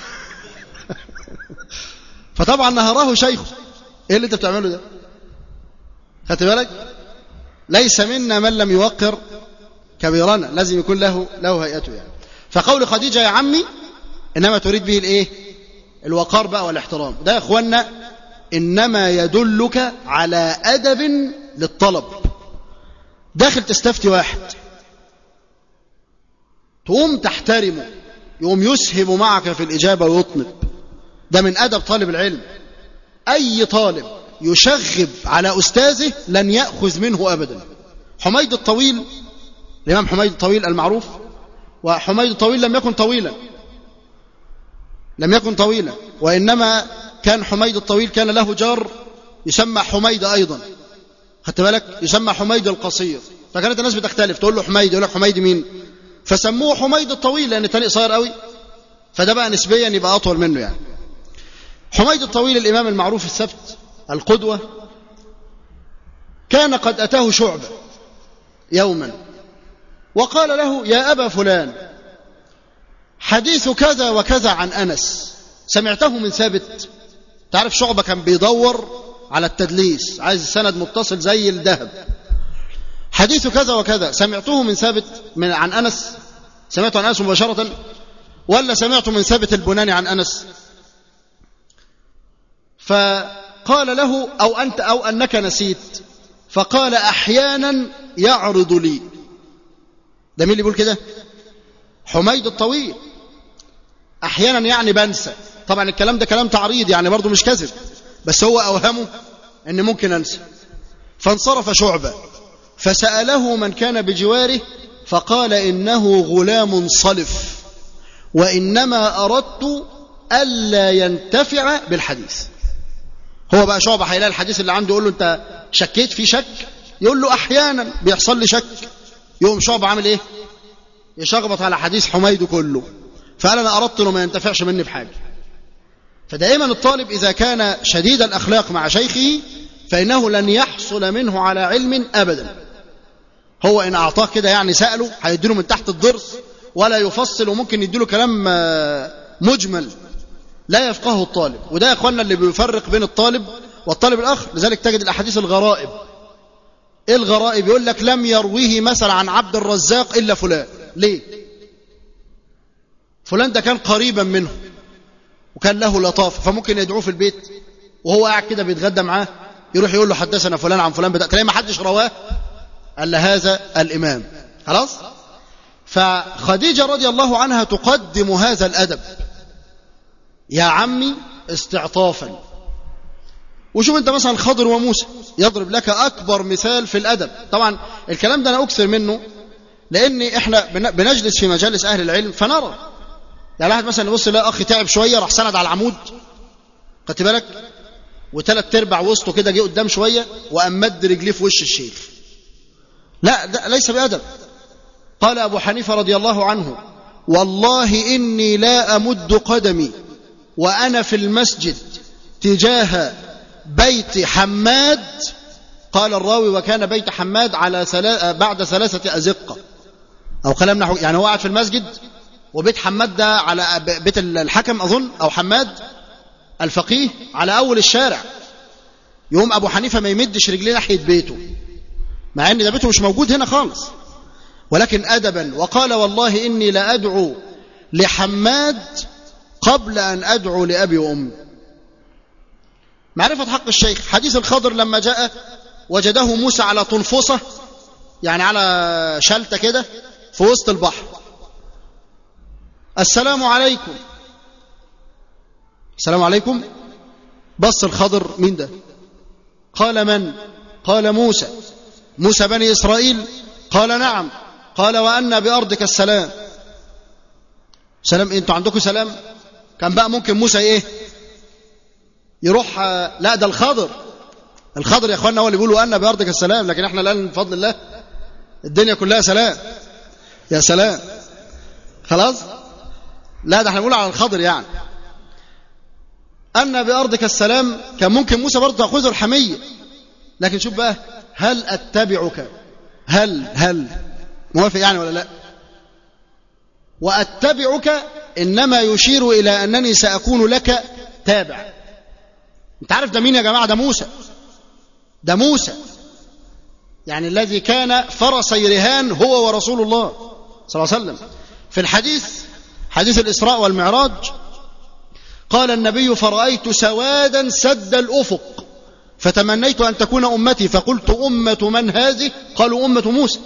Speaker 1: فطبعا نهره شيخه، ايه اللي انت بتعمله ده؟ خدت بالك؟ ليس منا من لم يوقر كبيرنا، لازم يكون له هيئته يعني. فقول خديجة يا عمي انما تريد به الايه؟ الوقار بقى والاحترام. ده يا اخوانا إنما يدلك على أدب للطلب. داخل تستفتي واحد، تقوم تحترمه، يقوم يسهم معك في الإجابة ويطنب. ده من أدب طالب العلم. أي طالب يشغب على أستاذه لن يأخذ منه أبدا. حميد الطويل، الإمام حميد الطويل المعروف، وحميد الطويل لم يكن طويلا، وإنما كان حميد الطويل كان له جار يسمى حميد أيضا، خدت بالك، يسمى حميد القصير. فكانت الناس بتختلف، تقول له حميد، يقول لك حميد مين؟ فسموه حميد الطويل لأن التاني قصير قوي، فده بقى نسبيا يبقى أطول منه يعني. حميد الطويل الإمام المعروف الثبت القدوة، كان قد أتاه شعبة يوما وقال له: يا أبا فلان، حديث كذا وكذا عن أنس سمعته من ثابت. تعرف شعبة كان بيدور على التدليس، عايز السند متصل زي الذهب. حديث كذا وكذا سمعته من ثابت عن أنس، سمعته عن أنس مباشرة ولا سمعته من ثابت البناني عن أنس؟ فقال له: أو أنك نسيت. فقال: أحيانا يعرض لي. ده مين اللي بيقول كده؟ حميد الطويل. أحيانا يعني بنسى. طبعا الكلام ده كلام تعريض يعني برضو مش كذب، بس هو أوهمه أن ممكن أنسى. فانصرف شعبة فسأله من كان بجواره فقال: إنه غلام صلف، وإنما أردت ألا ينتفع بالحديث. هو بقى شعبة هيلاقي الحديث اللي عنده يقول له: أنت شكيت في شك؟ يقول له: أحيانا بيحصل لي شك. يقوم شعبة عامل إيه؟ يشغبط على حديث حميد كله. فقال: أنا أردت له ما ينتفعش مني بحاجة. فدائما الطالب إذا كان شديد الأخلاق مع شيخه فإنه لن يحصل منه على علم أبدا. هو إن أعطاه كده يعني سأله هيديله من تحت الضرس ولا يفصل، وممكن يديله كلام مجمل لا يفقهه الطالب. وده يا أخوانا اللي بيفرق بين الطالب والطالب الآخر. لذلك تجد الأحاديث الغرائب. إيه الغرائب؟ يقول لك: لم يرويه مثلا عن عبد الرزاق إلا فلان. ليه؟ فلان ده كان قريبا منه وكان له لطافة، فممكن يدعوه في البيت وهو قاعد كده بيتغدى معاه، يروح يقول له: حدثنا فلان عن فلان، تلاقي ما حدش رواه الا هذا الامام. خلاص. فخديجة رضي الله عنها تقدم هذا الادب يا عمي استعطافا. وشوف انت مثلا خضر وموسى يضرب لك اكبر مثال في الادب. طبعا الكلام ده انا اكثر منه لان احنا بنجلس في مجالس اهل العلم فنرى يعني واحد مثلا يبص يلاقي اخ تعب شويه راح سند على العمود، خدت بالك، وثلاث ارباع وسطه كده جه قدام شويه وقام مد رجليه في وش الشيخ. لا، ده ليس بأدب. قال ابو حنيفه رضي الله عنه: والله اني لا امد قدمي وانا في المسجد تجاه بيت حماد. قال الراوي: وكان بيت حماد على بعد 3 أزقة او كلام نحو، يعني هو قاعد في المسجد وبيت حماد ده على بيت الحكم أظن أو حماد الفقيه على أول الشارع. يوم أبو حنيفة ما يمدش رجليه ناحية بيته مع أن ده بيته مش موجود هنا خالص، ولكن أدبا. وقال: والله إني لأدعو لحماد قبل أن أدعو لأبي وأمي. معرفة حق الشيخ. حديث الخضر لما جاء وجده موسى على طنفصة، يعني على شلتة كده في وسط البحر. السلام عليكم. السلام عليكم. بص الخضر: مين ده؟ قال: من؟ قال: موسى. موسى بني إسرائيل؟ قال: نعم. قال: وأن بأرضك السلام. سلام إيه؟ انتوا عندكم سلام؟ كان بقى ممكن موسى ايه يروح، لا ده الخضر يا اخوانا هو اللي بيقول وأن بأرضك السلام، لكن احنا الآن بفضل الله الدنيا كلها سلام. يا سلام. خلاص. لا ده احنا بنقول على الخضر يعني أن بأرضك السلام. كان ممكن موسى برضه تأخذه الحمية، لكن شوف بقى: هل أتبعك؟ هل موافق يعني ولا لا؟ وأتبعك إنما يشير إلى أنني سأكون لك تابع. انت عارف ده مين يا جماعة؟ ده موسى يعني الذي كان فرسي رهان هو ورسول الله صلى الله عليه وسلم. في الحديث، حديث الإسراء والمعراج، قال النبي: فرأيت سوادا سد الأفق فتمنيت أن تكون أمتي، فقلت: أمة من هذه؟ قالوا: أمة موسى.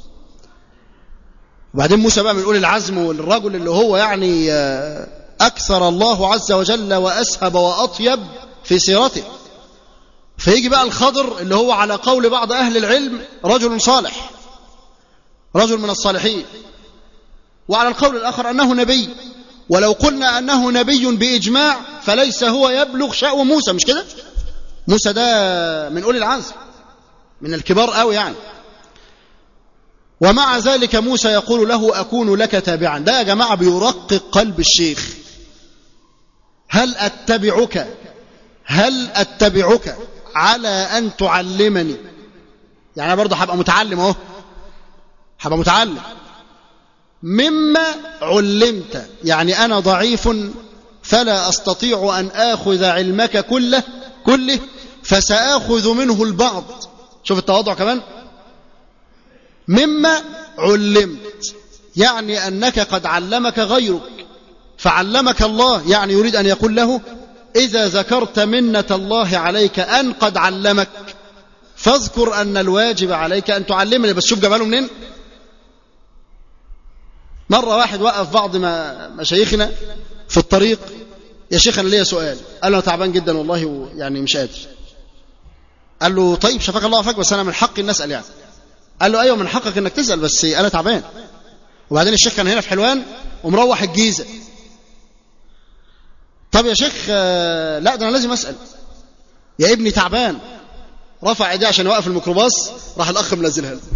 Speaker 1: وبعدين موسى بقى من أولي العزم، والرجل اللي هو يعني أكثر الله عز وجل وأسهب وأطيب في سيرته. فيجي بقى الخضر اللي هو على قول بعض أهل العلم رجل صالح، رجل من الصالحين، وعلى القول الآخر أنه نبي. ولو قلنا أنه نبي بإجماع فليس هو يبلغ شأو موسى، مش كده؟ موسى ده من أولي العزم، من الكبار قوي يعني. ومع ذلك موسى يقول له: أكون لك تابعا. ده يا جماعة بيرقق قلب الشيخ. هل أتبعك على أن تعلمني؟ يعني أنا برضه هبقى متعلم أهو، هبقى متعلم مما علمت. يعني أنا ضعيف فلا أستطيع أن آخذ علمك كله فسآخذ منه البعض. شوف التواضع كمان. مما علمت يعني أنك قد علمك غيرك فعلمك الله، يعني يريد أن يقول له: إذا ذكرت منة الله عليك أن قد علمك فاذكر أن الواجب عليك أن تعلمني. بس شوف جماله منين. مرة واحد وقف بعض مشايخنا في الطريق: يا شيخ أنا ليا سؤال. قال له: أنا تعبان جدا والله يعني مش قادر. قال له: طيب شفاك الله وعافاك، بس أنا من حقي أن أسأل يعني. قال له: أيوة من حقك أنك تسأل، بس أنا تعبان. وبعدين الشيخ كان هنا في حلوان ومروح الجيزة. طب يا شيخ لا ده أنا لازم أسأل، يا ابني تعبان. رفع ايديه عشان يوقف الميكروباص، راح الأخ منزلها له.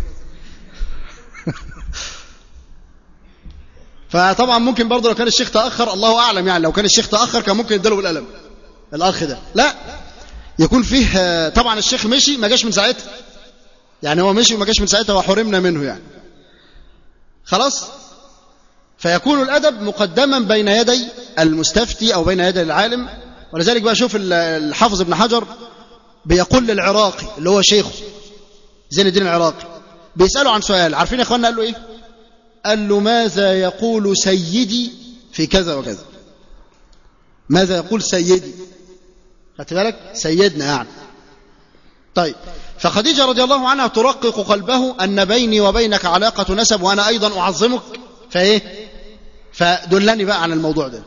Speaker 1: فطبعا ممكن برضه لو كان الشيخ تأخر، الله أعلم يعني، لو كان الشيخ تأخر كان ممكن يديله بالقلم الأخ ده. لا، يكون فيه طبعا الشيخ مشي ما جاش من ساعتها، يعني هو مشي وما جاش من ساعتها وحرمنا منه يعني خلاص. فيكون الأدب مقدما بين يدي المستفتي أو بين يدي العالم. ولذلك بقى شوف الحافظ ابن حجر بيقول للعراقي اللي هو شيخه زين الدين العراقي، بيسأله عن سؤال. عارفين يا اخوانا قال له ايه؟ قال له: ماذا يقول سيدي في كذا وكذا؟ ماذا يقول سيدي؟ خدت بالك؟ سيدنا يعني. طيب، فخديجة رضي الله عنها ترقق قلبه أن بيني وبينك علاقة نسب وأنا أيضا أعظمك، فإيه؟ فدلني بقى عن الموضوع ده.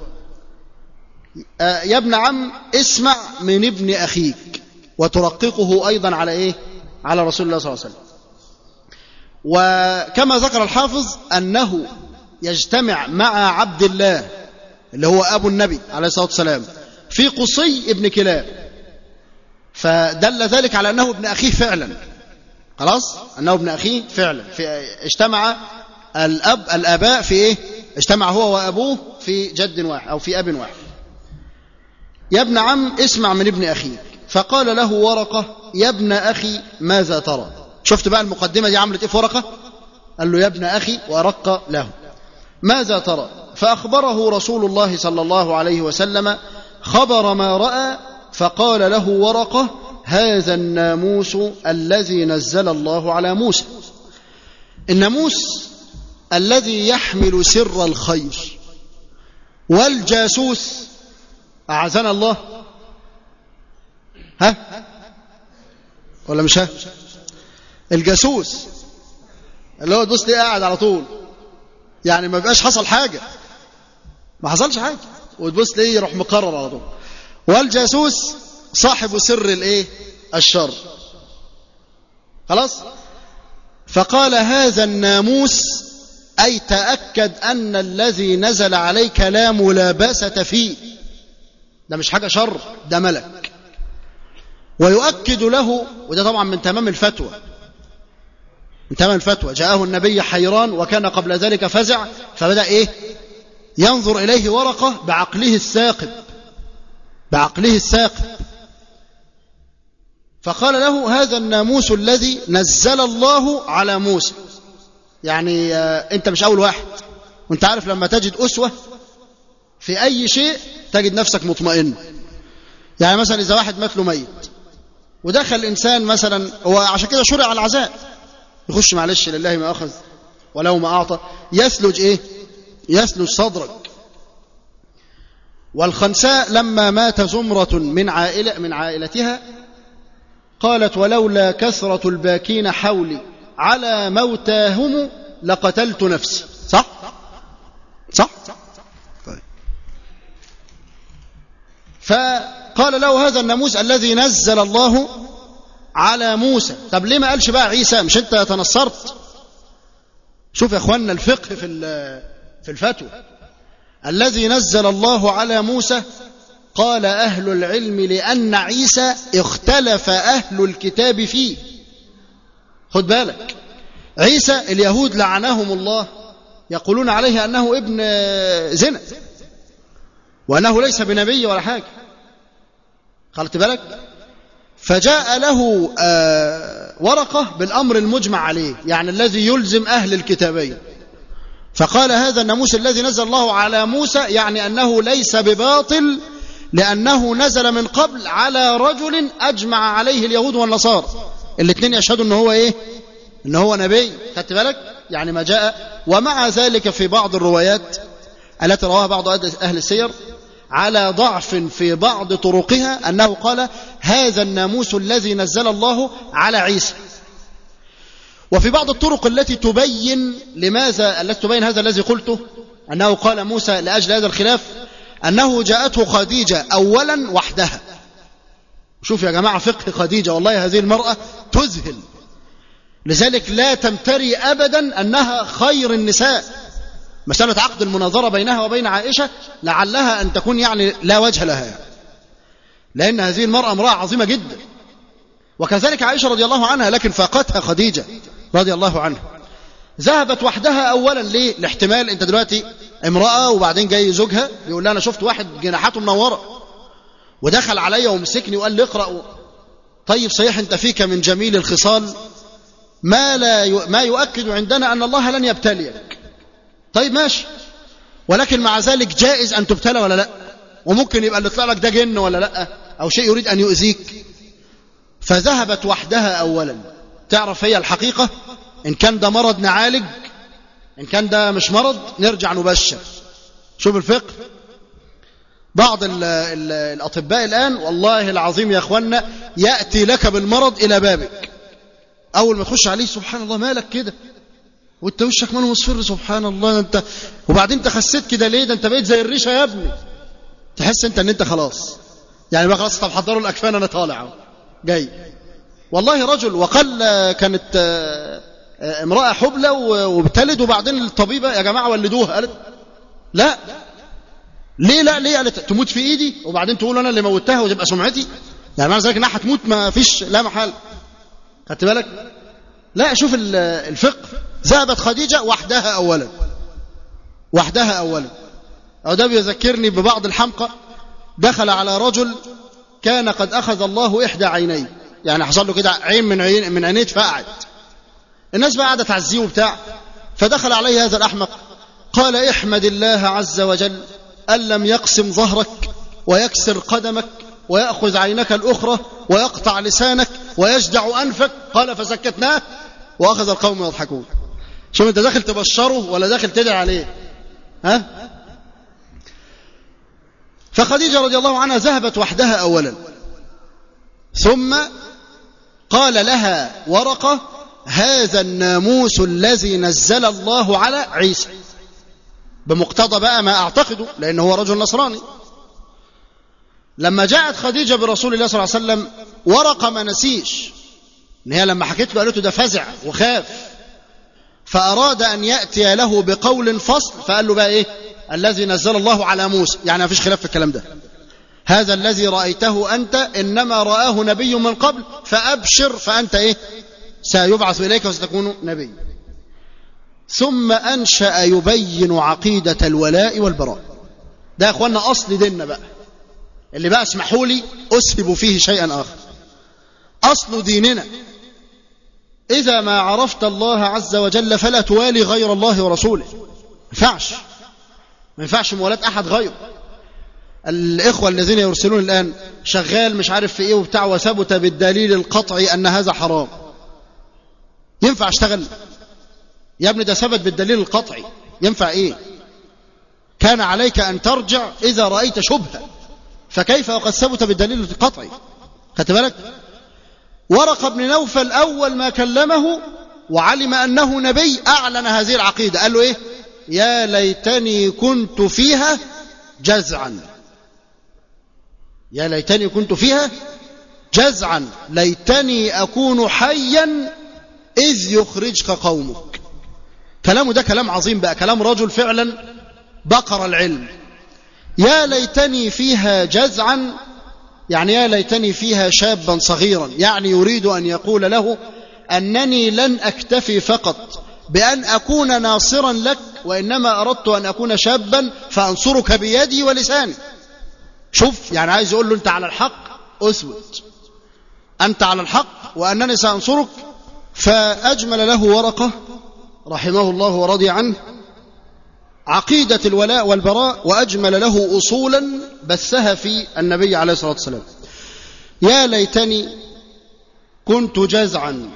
Speaker 1: يا ابن عم اسمع من ابن أخيك، وترققه أيضا على إيه؟ على رسول الله صلى الله عليه وسلم. وكما ذكر الحافظ أنه يجتمع مع عبد الله اللي هو أبو النبي عليه الصلاة والسلام في قصي ابن كلاب، فدل ذلك على أنه ابن أخيه فعلا. خلاص، أنه ابن أخيه فعلا. اجتمع الآباء في إيه؟ اجتمع هو وأبوه في جد واحد أو في أب واحد. يا ابن عم اسمع من ابن أخيك. فقال له ورقة: يا ابن أخي ماذا ترى؟ شفت بقى المقدمة دي عملت إيه في ورقة؟ قال له: يا ابن أخي، ورق له: ماذا ترى؟ فأخبره رسول الله صلى الله عليه وسلم خبر ما رأى. فقال له ورقة: هذا الناموس الذي نزل الله على موسى. الناموس الذي يحمل سر الخير. والجاسوس أعزنا الله، ها ولا مش ها؟ الجاسوس اللي هو دوس ليه قاعد على طول، يعني ما بقاش حصل حاجة، ما حصلش حاجة وتبص ليه يروح مقرر على طول. والجاسوس صاحب سر الايه؟ الشر. خلاص. فقال: هذا الناموس، أي تأكد أن الذي نزل عليك لا ملابسة فيه، ده مش حاجة شر، ده ملك. ويؤكد له، وده طبعا من تمام الفتوى، من تمام الفتوى، جاءه النبي حيران وكان قبل ذلك فزع، فبدأ إيه؟ ينظر إليه ورقة بعقله الثاقب، بعقله الثاقب. فقال له: هذا الناموس الذي نزل الله على موسى. يعني أنت مش أول واحد، وأنت عارف لما تجد أسوة في أي شيء تجد نفسك مطمئن. يعني مثلا إذا واحد مات له ميت ودخل إنسان مثلا، هو عشان كده شرع العزاء، يخش معلش لله ما أخذ وله ما أعطى، يثلج إيه؟ يثلج صدرك. والخنساء لما مات زمرة من عائلتها قالت ولولا كثرة الباكين حولي على موتاهم لقتلت نفسي. صح؟ طيب. فقال له هذا الناموس الذي نزل الله على موسى. طب ليه ما قالش بقى عيسى؟ مش انت تنصرت؟ شوف يا اخوانا الفقه في الفتوى. الذي نزل الله على موسى قال أهل العلم لأن عيسى اختلف أهل الكتاب فيه. خد بالك، عيسى اليهود لعنهم الله يقولون عليه أنه ابن زنا وأنه ليس بنبي ولا حاجة. خلت بالك؟ فجاء له ورقة بالأمر المجمع عليه، يعني الذي يلزم أهل الكتابين. فقال هذا الناموس الذي نزل الله على موسى يعني أنه ليس بباطل، لأنه نزل من قبل على رجل أجمع عليه اليهود والنصارى، الاثنين يشهدوا أنه هو إيه؟ أنه هو نبي. خدت بالك؟ يعني ما جاء. ومع ذلك في بعض الروايات التي رواها بعض أهل السير على ضعف في بعض طرقها أنه قال هذا الناموس الذي نزل الله على عيسى. وفي بعض الطرق التي تبين هذا الذي قلته أنه قال موسى لأجل هذا الخلاف أنه جاءته خديجة أولا وحدها. شوف يا جماعة فقه خديجة، والله هذه المرأة تذهل، لذلك لا تمتري أبدا أنها خير النساء. مسألة عقد المناظرة بينها وبين عائشة لعلها أن تكون يعني لا وجه لها يعني. لأن هذه المرأة امرأة عظيمة جدا، وكذلك عائشة رضي الله عنها، لكن فاقتها خديجة رضي الله عنها. ذهبت وحدها أولا ليه؟ لاحتمال أنت دلوقتي امرأة وبعدين جاي زوجها يقول لها أنا شفت واحد جناحاته منورة ودخل عليا ومسكني وقال لي اقرأ. طيب صحيح أنت فيك من جميل الخصال ما يؤكد عندنا أن الله لن يبتليك. طيب ماشي، ولكن مع ذلك جائز أن تبتلى ولا لا؟ وممكن يبقى اللي طلع لك ده جن ولا لا، أو شيء يريد أن يؤذيك. فذهبت وحدها أولا تعرف هي الحقيقة، إن كان ده مرض نعالج، إن كان ده مش مرض نرجع نبشر. شوف الفقه. بعض الأطباء الآن والله العظيم يا أخوانا يأتي لك بالمرض إلى بابك، أول ما تخش عليه سبحان الله مالك كده وانت وشك ماله مصفر سبحان الله انت، وبعدين انت خسيت كده ليه؟ ده انت بقيت زي الريشه يا ابني. تحس انت ان انت خلاص يعني بقى خلاص. طب حضروا الاكفان انا طالع جاي. والله رجل وقال كانت امراه حبلى وبتلد، وبعدين الطبيبه يا جماعه ولدوها، قالت لا. ليه قالت تموت في ايدي وبعدين تقول انا اللي موتها وتبقى سمعتي، يعني معنى ذلك انها هتموت ما فيش لا محل. خدت بالك؟ لا شوف الفقه. ذهبت خديجة وحدها أولا. أو ده بيذكرني ببعض الحمقى. دخل على رجل كان قد أخذ الله إحدى عينيه، يعني حصل له كده عين من عينيه اتفقعت. الناس بقى قاعدة تعزيه وبتاع. فدخل عليه هذا الأحمق قال احمد الله عز وجل أن لم يقسم ظهرك ويكسر قدمك ويأخذ عينك الأخرى ويقطع لسانك ويجدع أنفك. قال فسكتناه وأخذ القوم يضحكون. شوف انت داخل تبشره ولا داخل تدعي عليه؟ ها؟ فخديجة رضي الله عنها ذهبت وحدها أولا، ثم قال لها ورقة هذا الناموس الذي نزل الله على عيسى، بمقتضى بقى ما أعتقده لأنه هو رجل نصراني. لما جاءت خديجة برسول الله صلى الله عليه وسلم ورقة ما نسيش ان هي لما حكيت له قالته ده فزع وخاف، فأراد أن يأتي له بقول فصل، فقال له بقى إيه؟ الذي نزل الله على موسى، يعني ما فيش خلاف في الكلام ده. هذا الذي رأيته أنت إنما رآه نبي من قبل، فأبشر فأنت إيه؟ سيبعث إليك وستكون نبي. ثم أنشأ يبين عقيدة الولاء والبراء. ده يا أخوانا أصل ديننا بقى، اللي بقى اسمحوا لي أسهب فيه شيئا آخر. أصل ديننا إذا ما عرفت الله عز وجل فلا توالي غير الله ورسوله. ما ينفعش مولاة أحد غيره. الإخوة الذين يرسلون الآن شغال مش عارف في إيه وبتاع وثبت بالدليل القطعي أن هذا حرام، ينفع اشتغل؟ يا ابني ده ثبت بالدليل القطعي، ينفع إيه؟ كان عليك أن ترجع إذا رأيت شبهة، فكيف وقد ثبت بالدليل القطعي؟ خدت بالك؟ ورقة بن نوفل أول ما كلمه وعلم أنه نبي أعلن هذه العقيدة، قال له إيه؟ يا ليتني كنت فيها جزعا، يا ليتني كنت فيها جزعا، ليتني أكون حيا إذ يخرجك قومك. كلامه ده كلام عظيم بقى، كلام رجل فعلا بقر العلم. يا ليتني فيها جزعا يعني يا ليتني فيها شابا صغيرا، يعني يريد أن يقول له أنني لن أكتفي فقط بأن أكون ناصرا لك، وإنما أردت أن أكون شابا فأنصرك بيدي ولساني. شوف، يعني عايز يقول له أنت على الحق أثبت، أنت على الحق وأنني سأنصرك. فأجمل له ورقة رحمه الله ورضي عنه عقيدة الولاء والبراء، وأجمل له أصولا بثها في النبي عليه الصلاة والسلام. يا ليتني كنت جزعا،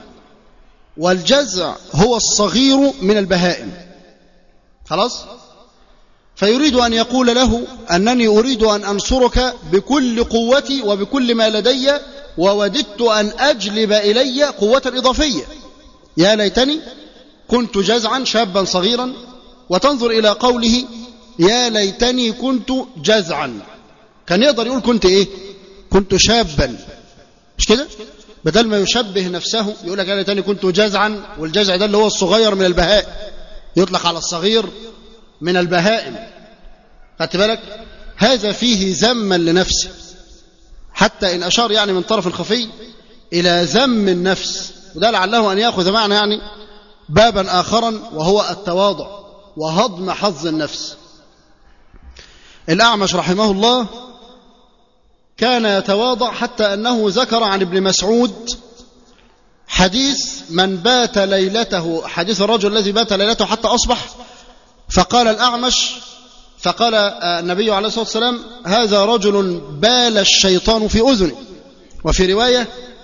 Speaker 1: والجزع هو الصغير من البهائم. خلاص؟ فيريد أن يقول له أنني أريد أن أنصرك بكل قوتي وبكل ما لدي، ووددت أن أجلب إلي قوة إضافية. يا ليتني كنت جزعا شابا صغيرا. وتنظر إلى قوله يا ليتني كنت جزعا، كان يقدر يقول كنت إيه؟ كنت شابا، مش كده؟ بدل ما يشبه نفسه يقول لك يا ليتني كنت جزعا، والجزع ده اللي هو الصغير من البهائم، يطلق على الصغير من البهائم. خدت بالك؟ هذا فيه ذما لنفسه، حتى إن أشار يعني من طرف الخفي إلى ذم النفس، وده لعله أن يأخذ معنا يعني بابا آخرا، وهو التواضع وهضم حظ النفس. الأعمش رحمه الله كان يتواضع حتى أنه ذكر عن ابن مسعود حديث من بات ليلته، حديث الرجل الذي بات ليلته حتى أصبح، فقال الأعمش، فقال النبي عليه الصلاة والسلام هذا رجل بال الشيطان في أذنه، وفي رواية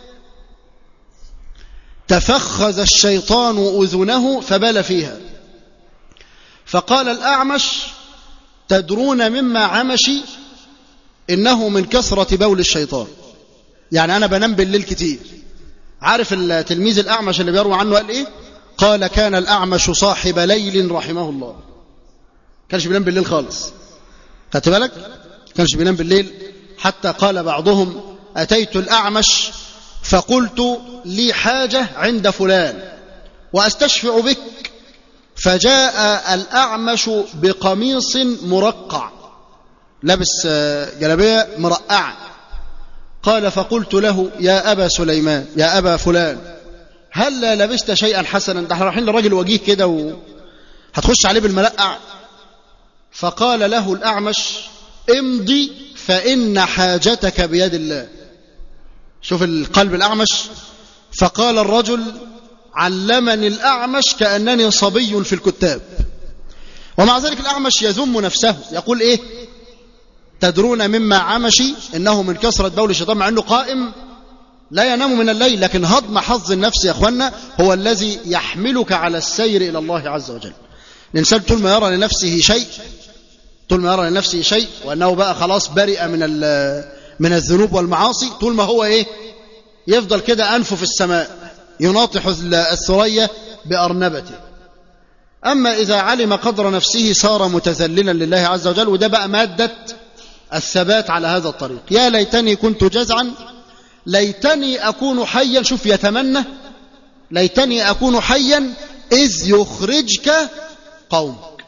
Speaker 1: تفخذ الشيطان أذنه فبال فيها. فقال الأعمش تدرون مما عمشي؟ إنه من كثرة بول الشيطان، يعني أنا بنام بالليل كتير. عارف التلميذ الأعمش اللي بيروي عنه قال إيه؟ قال كان الأعمش صاحب ليل رحمه الله، كانش بينام بالليل خالص. خدت بالك؟ كانش بينام بالليل، حتى قال بعضهم أتيت الأعمش فقلت لي حاجة عند فلان وأستشفع بك، فجاء الأعمش بقميص مرقع، لبس جلابية مرقعة. قال فقلت له يا أبا سليمان، يا أبا فلان، هل لبست شيئا حسنا؟ ده احنا رايحين لراجل وجيه كده وهتخش عليه بالملقع. فقال له الأعمش امضي فإن حاجتك بيد الله. شوف القلب الأعمش. فقال الرجل علمني الأعمش كأنني صبي في الكتاب. ومع ذلك الأعمش يذم نفسه، يقول إيه؟ تدرون مما عمشي؟ إنه من كثرة بول الشيطان، مع أنه قائم لا ينام من الليل. لكن هضم حظ النفس يا أخوانا هو الذي يحملك على السير إلى الله عز وجل. الإنسان طول ما يرى لنفسه شيء، طول ما يرى لنفسه شيء وأنه بقى خلاص برئ من الذنوب والمعاصي، طول ما هو إيه؟ يفضل كده أنفه في السماء يناطح الثريا بأرنبته. أما إذا علم قدر نفسه صار متذللا لله عز وجل، وده بقى مادة الثبات على هذا الطريق. يا ليتني كنت جزعا، ليتني أكون حيا. شوف يتمنى ليتني أكون حيا إذ يخرجك قومك.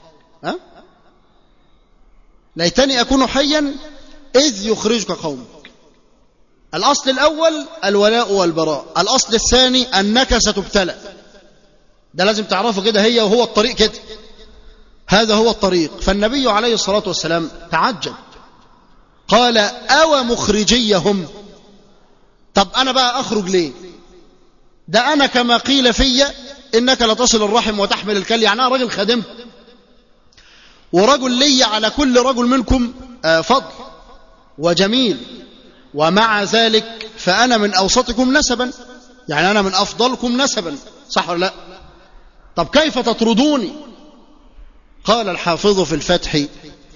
Speaker 1: ليتني أكون حيا إذ يخرجك قومك. الأصل الأول الولاء والبراء، الأصل الثاني أنك ستبتلى. ده لازم تعرفه كده، هي وهو الطريق كده، هذا هو الطريق. فالنبي عليه الصلاة والسلام تعجب، قال أو مخرجيهم؟ طب أنا بقى أخرج ليه؟ ده أنا كما قيل في إنك لتصل الرحم وتحمل الكل، يعني أنا رجل خادم ورجل لي على كل رجل منكم فضل وجميل، ومع ذلك فأنا من أوسطكم نسبا، يعني أنا من أفضلكم نسبا، صح ولا لا؟ طب كيف تطردوني؟ قال الحافظ في الفتح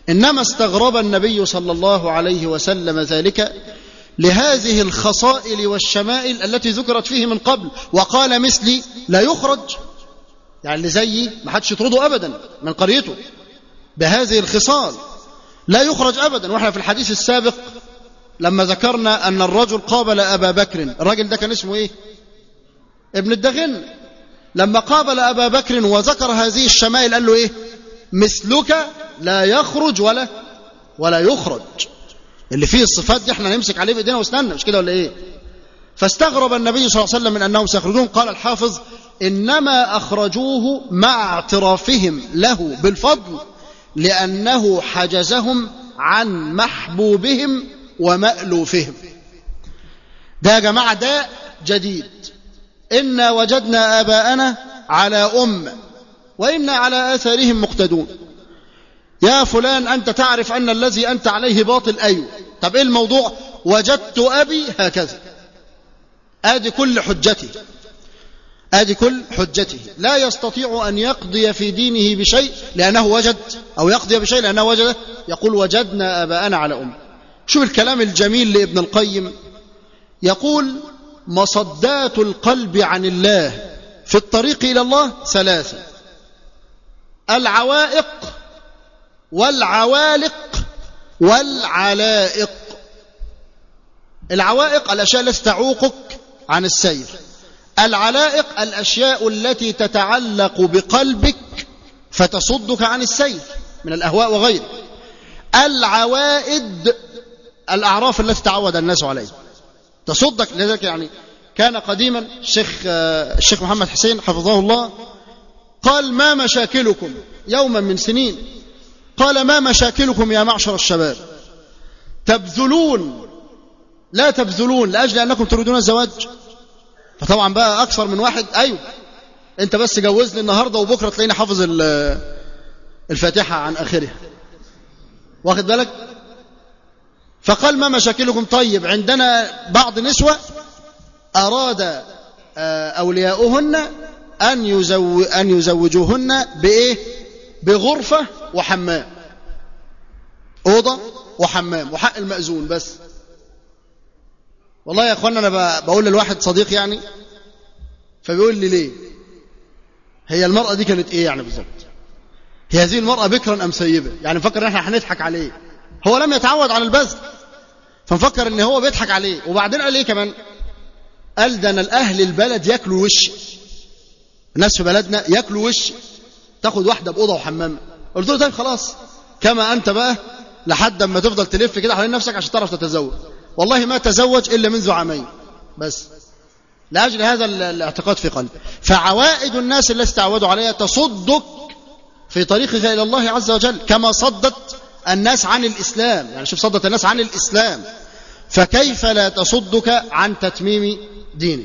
Speaker 1: إنما استغرب النبي صلى الله عليه وسلم ذلك لهذه الخصائل والشمائل التي ذكرت فيه من قبل، وقال مثلي لا يخرج، يعني اللي زيي ما حدش يطرده أبدا من قريته بهذه الخصال، لا يخرج أبدا. وإحنا في الحديث السابق لما ذكرنا أن الرجل قابل أبا بكر، الراجل ده كان اسمه إيه؟ ابن الدغن. لما قابل أبا بكر وذكر هذه الشمائل قال له إيه؟ مثلك لا يخرج ولا يخرج. اللي فيه الصفات دي احنا نمسك عليه بإيدينا واسناننا، مش كده ولا إيه؟ فاستغرب النبي صلى الله عليه وسلم من أنهم سيخرجون. قال الحافظ إنما أخرجوه مع اعترافهم له بالفضل لأنه حجزهم عن محبوبهم ومألوفهم. ده يا جماعة ده جديد. إنا وجدنا آباءنا على أمة وإنا على آثارهم مقتدون. يا فلان أنت تعرف أن الذي أنت عليه باطل. أيوه. طب إيه الموضوع؟ وجدت أبي هكذا. آدي كل حجته، آدي كل حجته. لا يستطيع أن يقضي في دينه بشيء لأنه وجد، أو يقضي بشيء لأنه وجد. يقول وجدنا آباءنا على أمة. شوف الكلام الجميل لابن القيم، يقول مصدات القلب عن الله في الطريق إلى الله ثلاثة: العوائق والعوالق والعلائق. العوائق الأشياء التي تعوقك عن السير، العلائق الأشياء التي تتعلق بقلبك فتصدك عن السير من الأهواء وغيره، العوائد الأعراف التي تعود الناس عليها تصدك. لذلك يعني كان قديما الشيخ محمد حسين حفظه الله قال ما مشاكلكم يوما من سنين، قال ما مشاكلكم يا معشر الشباب؟ تبذلون لا تبذلون لأجل أنكم تريدون الزواج. فطبعا بقى أكثر من واحد أيوه أنت بس جوزني النهاردة وبكرة تلاقيني حافظ الفاتحة عن آخرها، واخد بالك؟ فقال ما مشاكلكم؟ طيب عندنا بعض نسوة أراد أولياؤهن أن يزوجوهن بإيه؟ بغرفة وحمام، أوضة وحمام وحق المأذون بس. والله يا أخوانا أنا بقول للواحد صديق يعني، فبيقول لي ليه؟ هي المرأة دي كانت إيه يعني بالضبط؟ هي هذه المرأة بكرا أم سيبة؟ يعني مفكر إن احنا هنضحك عليه، هو لم يتعود على البذل فنفكر إن هو بيضحك عليه. وبعدين قال إيه كمان؟ قال ده أنا الأهل البلد يأكلوا وشي، الناس في بلدنا يأكلوا وشي، تاخد واحدة بأوضة وحمام. قلت له طيب خلاص كما أنت بقى لحد ما تفضل تلف كده حوالين نفسك عشان تعرف تتزوج. والله ما تزوج إلا منذ عامين بس لأجل هذا الاعتقاد في قلبه. فعوائد الناس التي تعودوا عليها تصدك في طريقك إلى الله عز وجل، كما صدت الناس عن الإسلام. يعني شوف صدت الناس عن الإسلام، فكيف لا تصدك عن تتميم دينك؟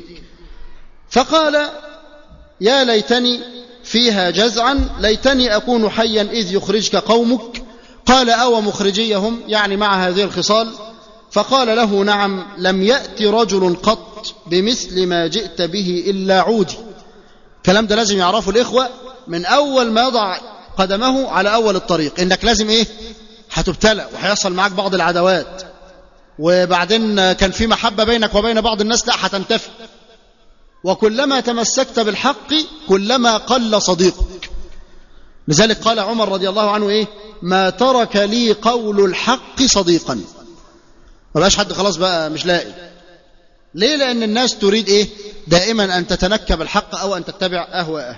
Speaker 1: فقال يا ليتني فيها جزعا، ليتني أكون حيا إذ يخرجك قومك. قال أو مخرجيهم يعني مع هذه الخصال؟ فقال له نعم، لم يأتي رجل قط بمثل ما جئت به إلا عودي. الكلام ده لازم يعرفه الإخوة من أول ما يضع قدمه على أول الطريق، إنك لازم إيه؟ هتبتلى وهيحصل معاك بعض العدوات، وبعدين كان في محبة بينك وبين بعض الناس، لا هتنتفي. وكلما تمسكت بالحق كلما قل صديقك. لذلك قال عمر رضي الله عنه إيه؟ ما ترك لي قول الحق صديقا. ما بقاش حد خلاص بقى مش لاقي. ليه؟ لأن الناس تريد إيه؟ دائما أن تتنكب الحق أو أن تتبع أهواءه.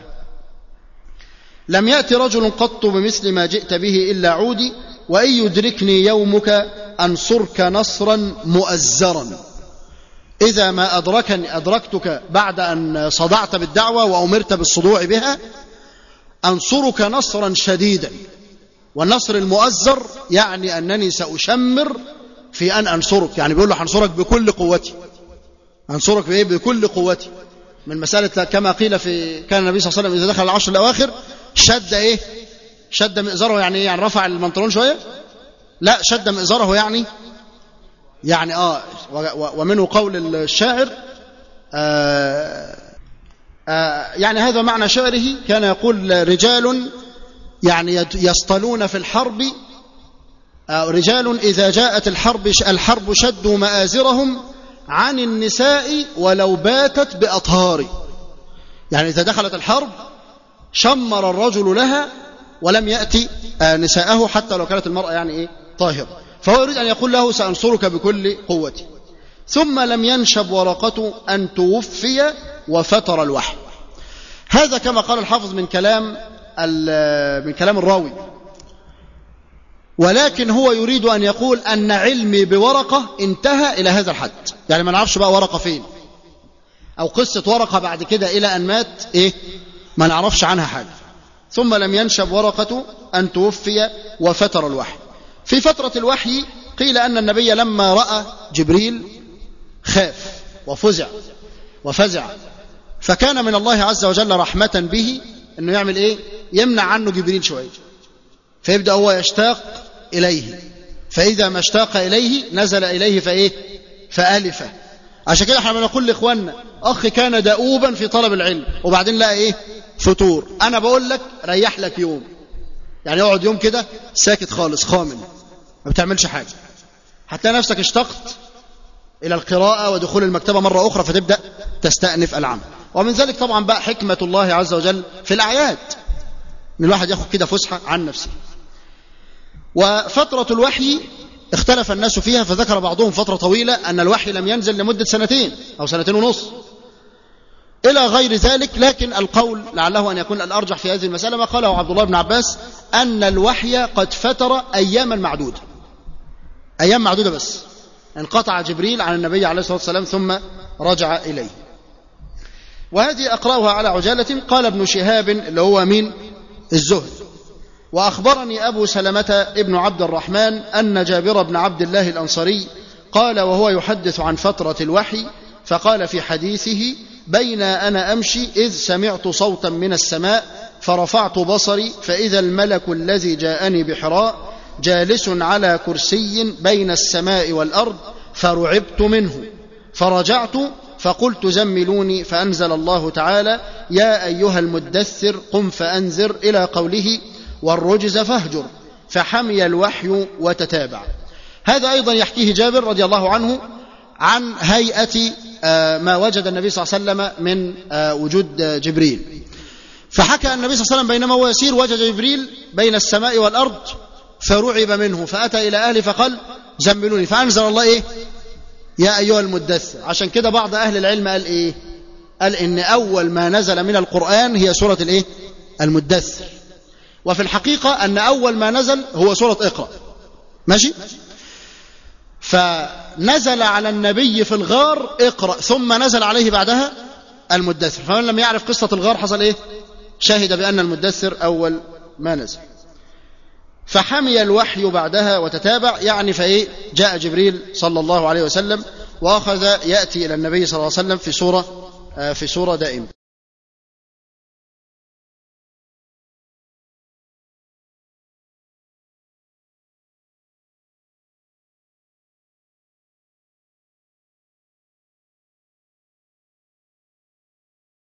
Speaker 1: لم يأتي رجل قط بمثل ما جئت به إلا عودي، وإن يدركني يومك أنصرك نصرا مؤزرا. إذا ما أدركتك بعد أن صدعت بالدعوة وأمرت بالصدوع بها أنصرك نصرا شديدا. والنصر المؤزر يعني أنني سأشمر في أن أنصرك، يعني بيقول له هنصرك بكل قوتي. أنصرك بإيه؟ بكل قوتي. من مسألة كما قيل في كان النبي صلى الله عليه وسلم إذا دخل العشر الأواخر شد إيه؟ شد مئزره، يعني إيه؟ يعني رفع المنطلون شوية؟ لا، شد مئزره يعني ومنه قول الشاعر يعني هذا معنى شعره، كان يقول رجال يعني يصطلون في الحرب رجال إذا جاءت الحرب شدوا مآزرهم عن النساء ولو باتت بأطهار. يعني إذا دخلت الحرب شمر الرجل لها ولم يأتي نساءه حتى لو كانت المرأة يعني طاهرة. فهو يريد أن يقول له سأنصرك بكل قوتي. ثم لم ينشب ورقة أن توفي وفتر الوحي. هذا كما قال الحافظ من كلام الراوي، ولكن هو يريد أن يقول أن علمي بورقة انتهى إلى هذا الحد. يعني ما نعرفش بقى ورقة فين، أو قصة ورقة بعد كده إلى أن مات ما نعرفش عنها حاجة. ثم لم ينشب ورقة أن توفي وفتر الوحي. في فترة الوحي قيل أن النبي لما رأى جبريل خاف وفزع، فكان من الله عز وجل رحمة به أنه يعمل يمنع عنه جبريل شوية، فيبدأ هو يشتاق إليه، فإذا ما اشتاق إليه نزل إليه فألفه. عشان كده احنا بنقول لإخواننا أخي كان دؤوبا في طلب العلم وبعدين لقى فتور. أنا بقول لك ريح لك يوم، يعني اقعد يوم كده ساكت خالص خامل ما بتعملش حاجة، هتلاقي نفسك اشتقت إلى القراءة ودخول المكتبة مرة أخرى فتبدأ تستأنف العمل. ومن ذلك طبعا بقى حكمة الله عز وجل في الأعياد ان الواحد ياخد كده فسحة عن نفسه. وفترة الوحي اختلف الناس فيها، فذكر بعضهم فترة طويلة أن الوحي لم ينزل لمدة 2 أو 2.5 إلى غير ذلك. لكن القول لعله أن يكون الأرجح في هذه المسألة ما قاله عبد الله بن عباس، أن الوحي قد فتر أياما معدودة، أيام معدودة بس انقطع جبريل عن النبي عليه الصلاة والسلام ثم رجع إليه. وهذه أقرأها على عجالة. قال ابن شهاب اللي هو من الزهد: وأخبرني أبو سلمة ابن عبد الرحمن أن جابر بن عبد الله الأنصاري قال وهو يحدث عن فترة الوحي، فقال في حديثه: بين أنا أمشي إذ سمعت صوتا من السماء فرفعت بصري فإذا الملك الذي جاءني بحراء جالس على كرسي بين السماء والأرض، فرعبت منه فرجعت فقلت زملوني، فأنزل الله تعالى: يا أيها المدثر قم فأنذر، إلى قوله: والرجز فاهجر، فحمي الوحي وتتابع. هذا أيضا يحكيه جابر رضي الله عنه عن هيئة ما وجد النبي صلى الله عليه وسلم من وجود جبريل. فحكى النبي صلى الله عليه وسلم بينما هو يسير وجد جبريل بين السماء والأرض فرعب منه، فأتى إلى أهله فقال: زملوني، فأنزل الله يا أيها المدثر. عشان كده بعض أهل العلم قال قال إن أول ما نزل من القرآن هي سورة المدثر، وفي الحقيقة أن أول ما نزل هو سورة اقرأ. ماشي؟ فنزل على النبي في الغار اقرأ، ثم نزل عليه بعدها المدثر. فمن لم يعرف قصة الغار حصل شهد بأن المدثر أول ما نزل. فحمي الوحي بعدها وتتابع، يعني جاء جبريل صلى الله عليه وسلم وأخذ يأتي إلى النبي صلى الله عليه وسلم في صورة دائمة.